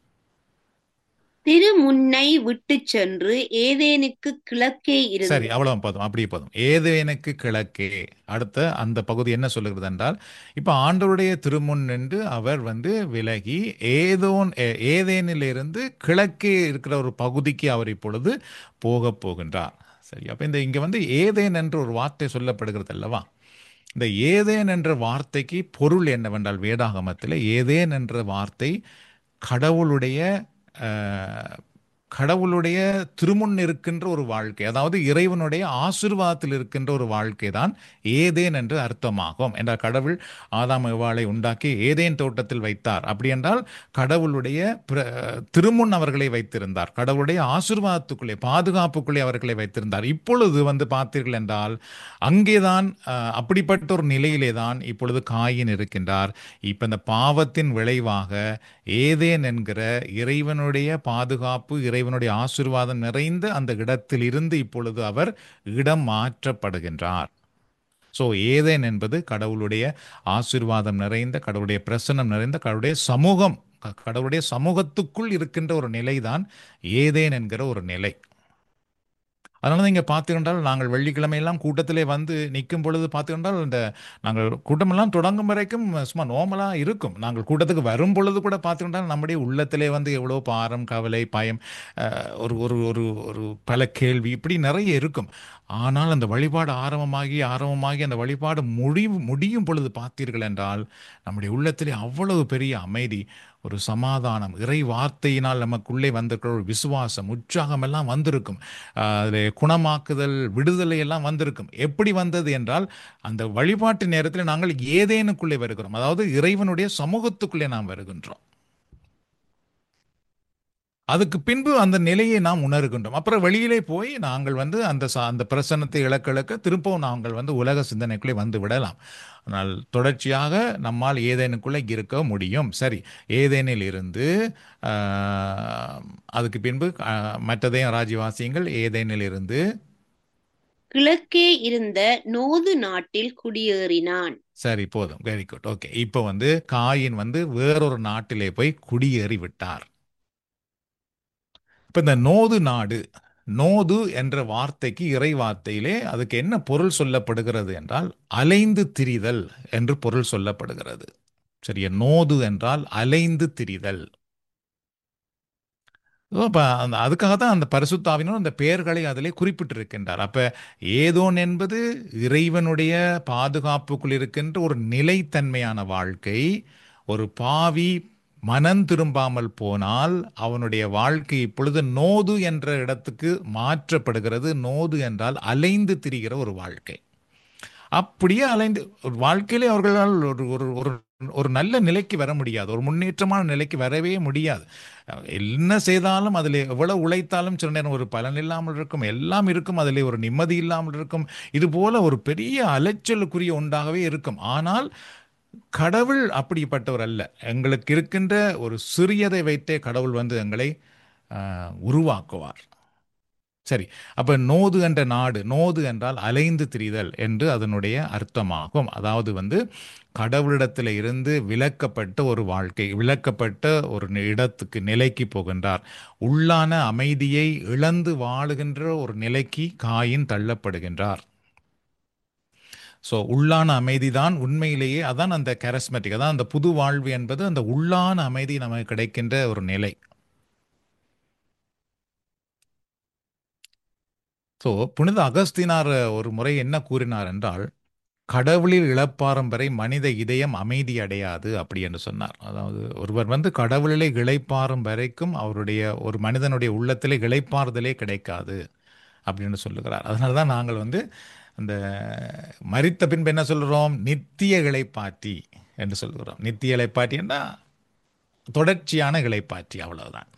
Speaker 3: திருமுன்னை விட்டுச் சென்று ஏதேனுக்கு கிழக்கே
Speaker 1: சரி,
Speaker 3: இருந்து
Speaker 1: அவ்வளவு போதும், அப்படியே போதும். ஏதேனுக்கு கிழக்கே. அடுத்த அந்த பகுதி என்ன சொல்லுகிறது என்றால், இப்ப ஆண்டவருடைய திருமுன் நின்று அவர் வந்து விலகி ஏதோன் ஏ- ஏதேனிலிருந்து கிழக்கே இருக்கிற ஒரு பகுதிக்கு அவர் இப்பொழுது போக போகின்றார். சரி, அப்ப இந்த இங்க வந்து ஏதேன் என்ற ஒரு வார்த்தை சொல்லப்படுகிறது அல்லவா? இந்த ஏதேன் என்ற வார்த்தைக்கு பொருள் என்னவென்றால், வேதாகமத்தில் ஏதேன் என்ற வார்த்தை கடவுளுடைய அஹ், கடவுளுடைய திருமுன் இருக்கின்ற ஒரு வாழ்க்கை, அதாவது இறைவனுடைய ஆசீர்வாதத்தில் இருக்கின்ற ஒரு வாழ்க்கை தான் ஏதேன் என்று அர்த்தமாகும். என்றால் கடவுள் ஆதாம் ஏவாளை உண்டாக்கி ஏதேன் தோட்டத்தில் வைத்தார். அப்படி என்றால் கடவுளுடைய பிர- திருமுன் அவர்களை வைத்திருந்தார். கடவுளுடைய ஆசீர்வாதத்துக்குள்ளே, பாதுகாப்புக்குள்ளே அவர்களை வைத்திருந்தார். இப்பொழுது வந்து பார்த்தீர்கள் என்றால் அங்கேதான் அஹ், அப்படிப்பட்ட ஒரு நிலையிலே தான் இப்பொழுது காயின் இருக்கின்றார். இப்ப இந்த பாவத்தின் விளைவாக ஏதேன் என்கிற இறைவனுடைய பாதுகாப்பு, இறைவனுடைய ஆசீர்வாதம் நிறைந்த அந்த இடத்தில் இருந்து இப்பொழுது அவர் இடம் மாற்றப்படுகின்றார். ஸோ ஏதேன் என்பது கடவுளுடைய ஆசீர்வாதம் நிறைந்த, கடவுளுடைய பிரசன்னம் நிறைந்த, கடவுளுடைய சமூகம், க- கடவுளுடைய சமூகத்துக்குள் இருக்கின்ற ஒரு நிலைதான் ஏதேன் என்கிற ஒரு நிலை. அதனால தான் இங்கே பார்த்துக்கின்றால் நாங்கள் வெள்ளிக்கிழமையெல்லாம் கூட்டத்திலே வந்து நிற்கும் பொழுது பார்த்துக்கின்றால், இந்த நாங்கள் கூட்டமெல்லாம் தொடங்கும் வரைக்கும் சும்மா நோமலாக இருக்கும். நாங்கள் கூட்டத்துக்கு வரும் பொழுது கூட பார்த்துக்கின்றால் நம்முடைய உள்ளத்திலே வந்து எவ்வளோ பாரம், கவலை, பயம், அஹ், ஒரு ஒரு ஒரு ஒரு பல கேள்வி இப்படி நிறைய இருக்கும். ஆனால் அந்த வழிபாடு ஆரம்பமாகி ஆரம்பமாகி அந்த வழிபாடு முடிவு முடியும் பொழுது பார்த்தீர்கள் என்றால் நம்முடைய உள்ளத்திலே அவ்வளவு பெரிய அமைதி, ஒரு சமாதானம், இறை வார்த்தையினால் நமக்குள்ளே வந்திருக்கிற ஒரு விசுவாசம், உற்சாகம் எல்லாம் வந்திருக்கும். அதில் குணமாக்குதல், விடுதலை எல்லாம் வந்திருக்கும். எப்படி வந்தது என்றால் அந்த வழிபாட்டு நேரத்தில் நாங்கள் ஏதேனுக்குள்ளே வருகிறோம், அதாவது இறைவனுடைய சமூகத்துக்குள்ளே நாம் வருகின்றோம். அதுக்கு பின்பு அந்த நிலையை நாம் உணர்கின்றோம். அப்புறம் வெளியிலே போய் நாங்கள் வந்து அந்த ச- அந்த பிரசன்னத்தை இழக்க இழக்க திரும்பவும் நாங்கள் வந்து உலக சிந்தனைக்குள்ளே வந்து விடலாம். ஆனால் தொடர்ச்சியாக நம்மால் ஏதேனுக்குள்ளே இருக்க முடியும். சரி, ஏதேனில் இருந்து ஆஹ், அதுக்கு பின்பு ஆஹ், மற்றதையும் ராஜ்யவாசியங்கள் ஏதேனில் இருந்து
Speaker 3: கிழக்கே இருந்த நோது நாட்டில் குடியேறினான்.
Speaker 1: சரி, போதும், வெரி குட், ஓகே. இப்போ வந்து காயின் வந்து வேறொரு நாட்டிலே போய் குடியேறி விட்டார். இப்ப இந்த நோது நாடு, நோது என்ற வார்த்தைக்கு இறை வார்த்தையிலே அதுக்கு என்ன பொருள் சொல்லப்படுகிறது என்றால் அலைந்து திரிதல் என்று பொருள் சொல்லப்படுகிறது. சரியா? நோது என்றால் அலைந்து திரிதல். அப்ப அந்த அதுக்காக தான் அந்த பரிசுத்தாவினர் அந்த பெயர்களை அதிலே குறிப்பிட்டிருக்கின்றார். அப்ப ஏதோன் என்பது இறைவனுடைய பாதுகாப்புக்குள் இருக்கின்ற ஒரு நிலைத்தன்மையான வாழ்க்கை. ஒரு பாவி மனம் திரும்பாமல் போனால் அவனுடைய வாழ்க்கை இப்பொழுது நோது என்ற இடத்துக்கு மாற்றப்படுகிறது. நோது என்றால் அலைந்து திரிகிற ஒரு வாழ்க்கை. அப்படியே அலைந்து ஒரு வாழ்க்கையிலே அவர்களால் ஒரு ஒரு ஒரு ஒரு நல்ல நிலைக்கு வர முடியாது, ஒரு முன்னேற்றமான நிலைக்கு வரவே முடியாது. என்ன செய்தாலும் அதில் எவ்வளவு உழைத்தாலும் சில நேரம் ஒரு பலன் இல்லாமல் இருக்கும், எல்லாம் இருக்கும், அதில் ஒரு நிம்மதி இல்லாமல் இருக்கும். இது போல ஒரு பெரிய அலைச்சலுக்குரிய ஒன்றாகவே இருக்கும். ஆனால் கடவுள் அப்படிப்பட்டவர் அல்ல. எங்களுக்கு இருக்கின்ற ஒரு சிறியதை வைத்தே கடவுள் வந்து எங்களை ஆஹ், உருவாக்குவார். சரி, அப்ப நோது என்ற நாடு, நோது என்றால் அலைந்து திரிதல் என்று அதனுடைய அர்த்தமாகும். அதாவது வந்து கடவுளிடத்தில் இருந்து விலக்கப்பட்ட ஒரு வாழ்க்கை, விலக்கப்பட்ட ஒரு நி- இடத்துக்கு, நிலைக்கு போகின்றார். உள்ளான அமைதியை இழந்து வாழுகின்ற ஒரு நிலைக்கு காயின் தள்ளப்படுகின்றார். ஸோ உள்ளான அமைதி தான் உண்மையிலேயே, அதான் அந்த கரஸ்மெட்டிக், அதான் அந்த புது வாழ்வு என்பது, அந்த உள்ளான அமைதி நமக்கு கிடைக்கின்ற ஒரு நிலை. ஸோ புனித அகஸ்தினார் ஒரு முறை என்ன கூறினார் என்றால், கடவுளில் இளைப்பாறும் வரை மனித இதயம் அமைதி அடையாது அப்படி என்று சொன்னார். அதாவது ஒருவர் வந்து கடவுளிலே இளைப்பாறும் வரைக்கும் அவருடைய ஒரு மனிதனுடைய உள்ளத்திலே இளைப்பாறுதலே கிடைக்காது அப்படின்னு சொல்லுகிறார். அதனால தான் நாங்கள் வந்து அந்த மரித்த பின்பு என்ன சொல்கிறோம்? நித்திய இளைப்பாற்றி என்று சொல்கிறோம். நித்திய இளைப்பாற்றி என்றால் தொடர்ச்சியான இளைப்பாற்றி, அவ்வளவுதான்.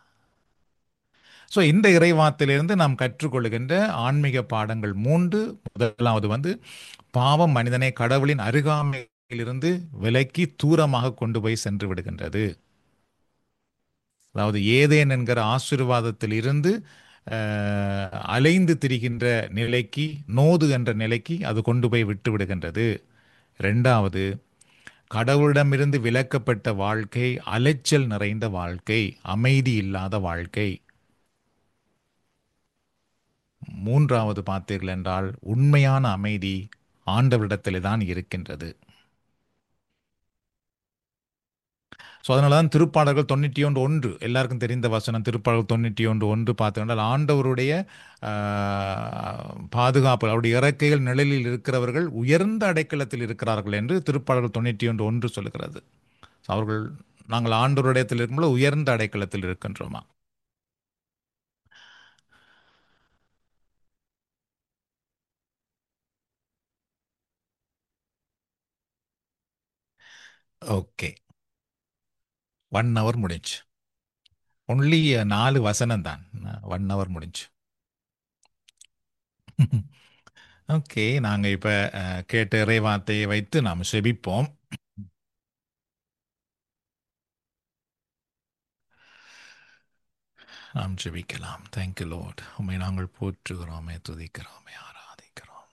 Speaker 1: ஸோ இந்த இறைவார்த்தையிலிருந்து நாம் கற்றுக்கொள்கின்ற ஆன்மீக பாடங்கள் மூன்று. முதலாவது வந்து பாவம் மனிதனை கடவுளின் அருகாமையிலிருந்து விலக்கி தூரமாக கொண்டு போய் சென்று விடுகின்றது. அதாவது ஏதேன் என்கிற ஆசீர்வாதத்தில் இருந்து அஹ், அலைந்து திரிகின்ற நிலைக்கு, நோது என்ற நிலைக்கு அது கொண்டு போய் விட்டு விடுகின்றது. ரெண்டாவது, கடவுளிடமிருந்து விலக்கப்பட்ட வாழ்க்கை அலைச்சல் நிறைந்த வாழ்க்கை, அமைதி இல்லாத வாழ்க்கை. மூன்றாவது பார்த்தீர்கள் என்றால் உண்மையான அமைதி ஆண்டவரிடத்திலே தான் இருக்கின்றது. ஸோ அதனால தான் திருப்பாடல்கள் தொண்ணூற்றி ஒன்று ஒன்று எல்லாருக்கும் தெரிந்த வசனம். திருப்பாடல்கள் தொண்ணூற்றி ஒன்று ஒன்று பார்த்தீங்கன்னா ஆண்டவருடைய ஆஹ், பாதுகாப்பு, அவருடைய இறக்கைகள் நிழலில் இருக்கிறவர்கள் உயர்ந்த அடைக்கலத்தில் இருக்கிறார்கள் என்று திருப்பாடல்கள் தொண்ணூற்றி ஒன்று ஒன்று சொல்லுகிறது. So அவர்கள், நாங்கள் ஆண்டவருடையத்தில் இருக்கும்போது உயர்ந்த அடைக்கலத்தில் இருக்கின்றோமா? ஓகே, ஒன் ஹவர் முடிஞ்சு. ஒன்லி நாலு வசனம் தான், ஒன் ஹவர் முடிஞ்சு. ஓகே, நாங்கள் இப்போ கேட்ட இறைவார்த்தையை வைத்து நாம் செபிப்போம். நாம் ஜெபிக்கலாம். Thank you lord. உம்மை நாங்கள் போற்றுகிறோமே, துதிக்கிறோமே, ஆராதிக்கிறோம்.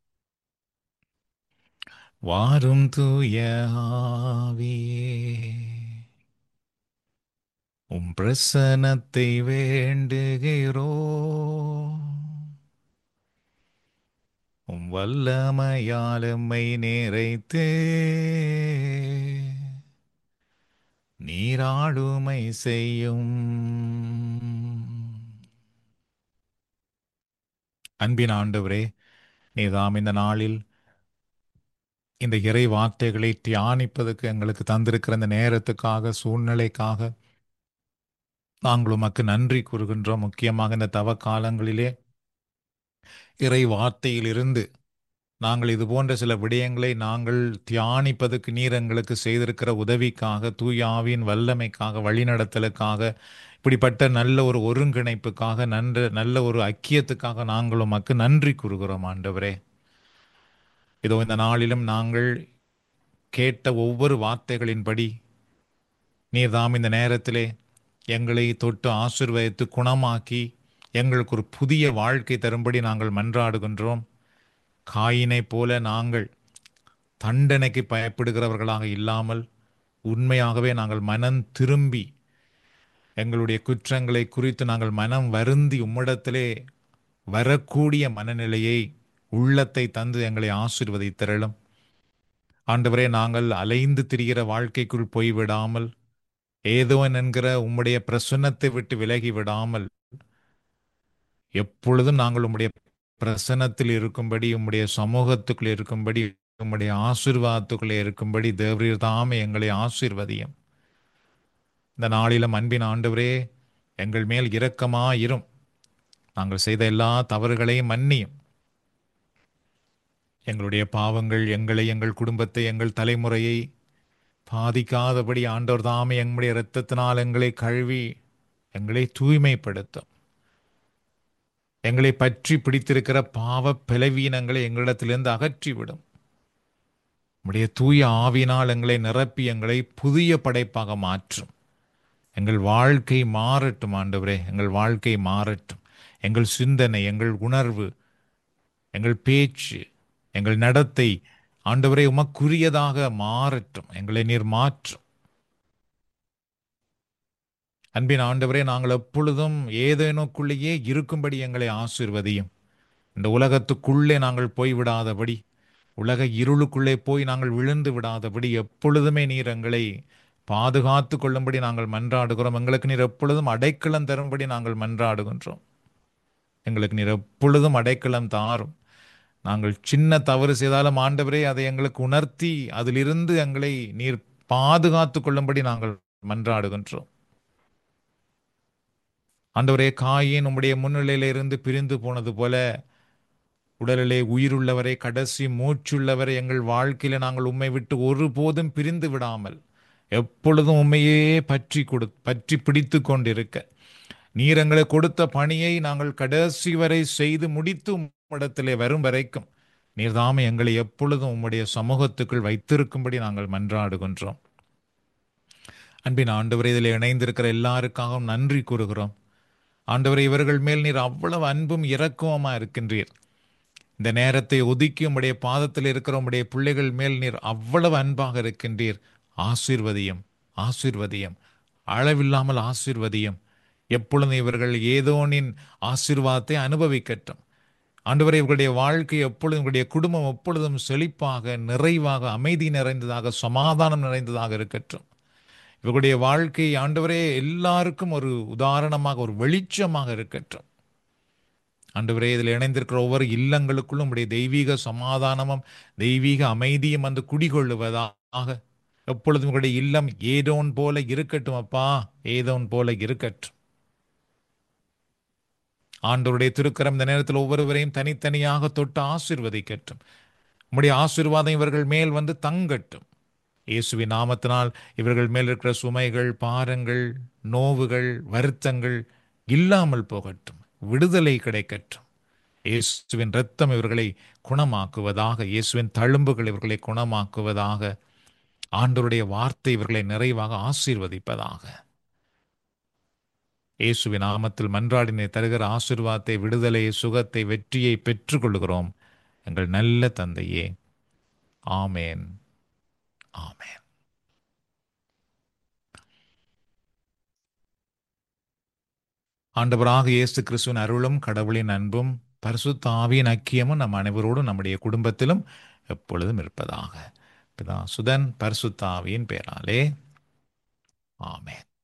Speaker 1: வாரும் தூய ஆவியே, உம் பிரசனத்தை வேண்டுகிறோ, உம் வல்லமையால் எம்மை நிறைத்து நீராளுமை செய்யும். அன்பின் ஆண்டவரே, நீதாம் இந்த நாளில் இந்த இறை வார்த்தைகளை தியானிப்பதற்கு எங்களுக்கு தந்திருக்கிற இந்த நேரத்துக்காக, சூழ்நிலைக்காக நாங்கள் உமக்கு நன்றி கூறுகின்றோம். முக்கியமாக இந்த தவ காலங்களிலே இறை வார்த்தையிலிருந்து நாங்கள் இது போன்ற சில விடயங்களை நாங்கள் தியானிப்பதற்கு நீர் எங்களுக்கு செய்திருக்கிற உதவிக்காக, தூய ஆவியின் வல்லமைக்காக, வழிநடத்தலுக்காக, இப்படிப்பட்ட நல்ல ஒரு ஒருங்கிணைப்புக்காக, நன்ற நல்ல ஒரு ஐக்கியத்துக்காக நாங்கள் உமக்கு நன்றி கூறுகிறோம் ஆண்டவரே. இதோ இந்த நாளிலும் நாங்கள் கேட்ட ஒவ்வொரு வார்த்தைகளின்படி நீர்தாம் இந்த நேரத்திலே எங்களை தொட்டு ஆசீர்வதித்து குணமாக்கி எங்களுக்கு ஒரு புதிய வாழ்க்கை தரும்படி நாங்கள் மன்றாடுகின்றோம். காயினை போல நாங்கள் தண்டனைக்கு பயப்படுகிறவர்களாக இல்லாமல் உண்மையாகவே நாங்கள் மனம் திரும்பி எங்களுடைய குற்றங்களை குறித்து நாங்கள் மனம் வருந்தி உம்மிடத்திலே வரக்கூடிய மனநிலையை, உள்ளத்தை தந்து எங்களை ஆசீர்வதித்தருளும் ஆண்டவரே. நாங்கள் அலைந்து திரிகிற வாழ்க்கைக்குள் போய்விடாமல், ஏதோ என்கிற உம்முடைய பிரசன்னத்தை விட்டு விலகி விடாமல், எப்பொழுதும் நாங்கள் உம்முடைய பிரசன்னத்தில் இருக்கும்படி, உம்முடைய சமூகத்துக்குள்ளே இருக்கும்படி, உம்முடைய ஆசீர்வாதத்துக்குள்ளே இருக்கும்படி தேவரீர் தாமே எங்களை ஆசீர்வதியும். இந்த நாளிலும் அன்பின் ஆண்டவரே, எங்கள் மேல் இரக்கமாயிரும். நாங்கள் செய்த எல்லா தவறுகளையும் மன்னியும். எங்களுடைய பாவங்கள் எங்களை, எங்கள் குடும்பத்தை, எங்கள் தலைமுறையை பாதிக்காதபடி ஆண்டவர் தாமே எங்களுடைய இரத்தத்தினால் எங்களை கழுவி எங்களை தூய்மைப்படுத்தும். எங்களை பற்றி பிடித்திருக்கிற பாவ பலவீனங்களை எங்களிடத்திலிருந்து அகற்றிவிடும். உம்முடைய தூய ஆவினால் எங்களை நிரப்பி எங்களை புதிய படைப்பாக மாற்றும். எங்கள் வாழ்க்கை மாறட்டும் ஆண்டவரே, எங்கள் வாழ்க்கை மாறட்டும். எங்கள் சிந்தனை, எங்கள் உணர்வு, எங்கள் பேச்சு, எங்கள் நடத்தை ஆண்டவரே உமக்குரியதாக மாறட்டும். எங்களை நீர் மாற்றும். அன்பின் ஆண்டவரே, நாங்கள் எப்பொழுதும் ஏதேனுக்குள்ளேயே இருக்கும்படி எங்களை ஆசீர்வதியும். இந்த உலகத்துக்குள்ளே நாங்கள் போய்விடாதபடி, உலக இருளுக்குள்ளே போய் நாங்கள் விழுந்து விடாதபடி எப்பொழுதுமே நீர் எங்களை பாதுகாத்து கொள்ளும்படி நாங்கள் மன்றாடுகிறோம். எங்களுக்கு நீர் எப்பொழுதும் அடைக்கலம் தரும்படி நாங்கள் மன்றாடுகின்றோம். எங்களுக்கு நீர் எப்பொழுதும் அடைக்கலம் தாரும். நாங்கள் சின்ன தவறு செய்தாலும் ஆண்டவரே அதை எங்களுக்கு உணர்த்தி அதிலிருந்து எங்களை நீர் பாதுகாத்து கொள்ளும்படி நாங்கள் மன்றாடுகின்றோம். ஆண்டவரே, காயின் உம்முடைய முன்னிலையில இருந்து பிரிந்து போனது போல உடலிலே உயிருள்ளவரை, கடைசி மூச்சுள்ளவரை எங்கள் வாழ்க்கையில நாங்கள் உம்மை விட்டு ஒருபோதும் பிரிந்து விடாமல் எப்பொழுதும் உண்மையே பற்றி கொடு பற்றி பிடித்து கொண்டிருக்க நீர் எங்களை கொடுத்த பணியை நாங்கள் கடைசி வரை செய்து முடித்து உம்மிடத்திலே வரும் வரைக்கும் நீர்தாமே எங்களை எப்பொழுதும் உம்முடைய சமூகத்துக்குள் வைத்திருக்கும்படி நாங்கள் மன்றாடுகின்றோம். அன்பின் ஆண்டவரே, இதில் இணைந்திருக்கிற எல்லாருக்காகவும் நன்றி கூறுகிறோம். ஆண்டவரே, இவர்கள் மேல் நீர் அவ்வளவு அன்பும் இரக்கமா இருக்கின்றீர். இந்த நேரத்தை ஒதுக்கி உம்முடைய பாதத்தில் இருக்கிற உம்முடைய பிள்ளைகள் மேல் நீர் அவ்வளவு அன்பாக இருக்கின்றீர். ஆசீர்வதியும், ஆசீர்வதியும், அளவில்லாமல் ஆசீர்வதியும். எப்பொழுதும் இவர்கள் ஏதோனின் ஆசீர்வாதத்தை அனுபவிக்கட்டும். ஆண்டவரே, இவர்களுடைய வாழ்க்கை எப்பொழுதும், இவர்களுடைய குடும்பம் எப்பொழுதும் செழிப்பாக, நிறைவாக, அமைதி நிறைந்ததாக, சமாதானம் நிறைந்ததாக இருக்கட்டும். இவர்களுடைய வாழ்க்கை ஆண்டவரே எல்லாருக்கும் ஒரு உதாரணமாக, ஒரு வெளிச்சமாக இருக்கட்டும். ஆண்டவரே, இதில் இணைந்திருக்கிற ஒவ்வொரு இல்லங்களுக்குள்ளும் உடைய தெய்வீக சமாதானமும் தெய்வீக அமைதியும் வந்து குடிகொள்ளுவதாக எப்பொழுதும் உங்களுடைய இல்லம் ஏதோன் போல இருக்கட்டும். அப்பா, ஏதோன் போல இருக்கட்டும். ஆண்டவருடைய திருக்கரம் இந்த நேரத்தில் ஒவ்வொருவரையும் தனித்தனியாக தொட்டு ஆசீர்வதிக்கட்டும். உம்முடைய ஆசீர்வாதம் இவர்கள் மேல் வந்து தங்கட்டும். இயேசுவின் நாமத்தினால் இவர்கள் மேல் இருக்கிற சுமைகள், பாரங்கள், நோவுகள், வருத்தங்கள் இல்லாமல் போகட்டும். விடுதலை கிடைக்கட்டும். இயேசுவின் இரத்தம் இவர்களை குணமாக்குவதாக, இயேசுவின் தழும்புகள் இவர்களை குணமாக்குவதாக, ஆண்டவருடைய வார்த்தை இவர்களை நிறைவாக ஆசீர்வதிப்பதாக. இயேசுவின் நாமத்தில் மன்றாடினை தருகிற ஆசீர்வாதத்தை, விடுதலையை, சுகத்தை, வெற்றியை பெற்றுக் கொள்கிறோம் எங்கள் நல்ல தந்தையே. ஆமேன், ஆமேன். ஆண்டவராக இயேசு கிறிஸ்துவின் அருளும் கடவுளின் அன்பும் பரிசுத்த ஆவியின் ஐக்கியமும் நம் அனைவரோடும் நம்முடைய குடும்பத்திலும் எப்பொழுதும் இருப்பதாக. பிதா, சுதன், பரிசுத்த ஆவியின் பெயராலே ஆமேன்.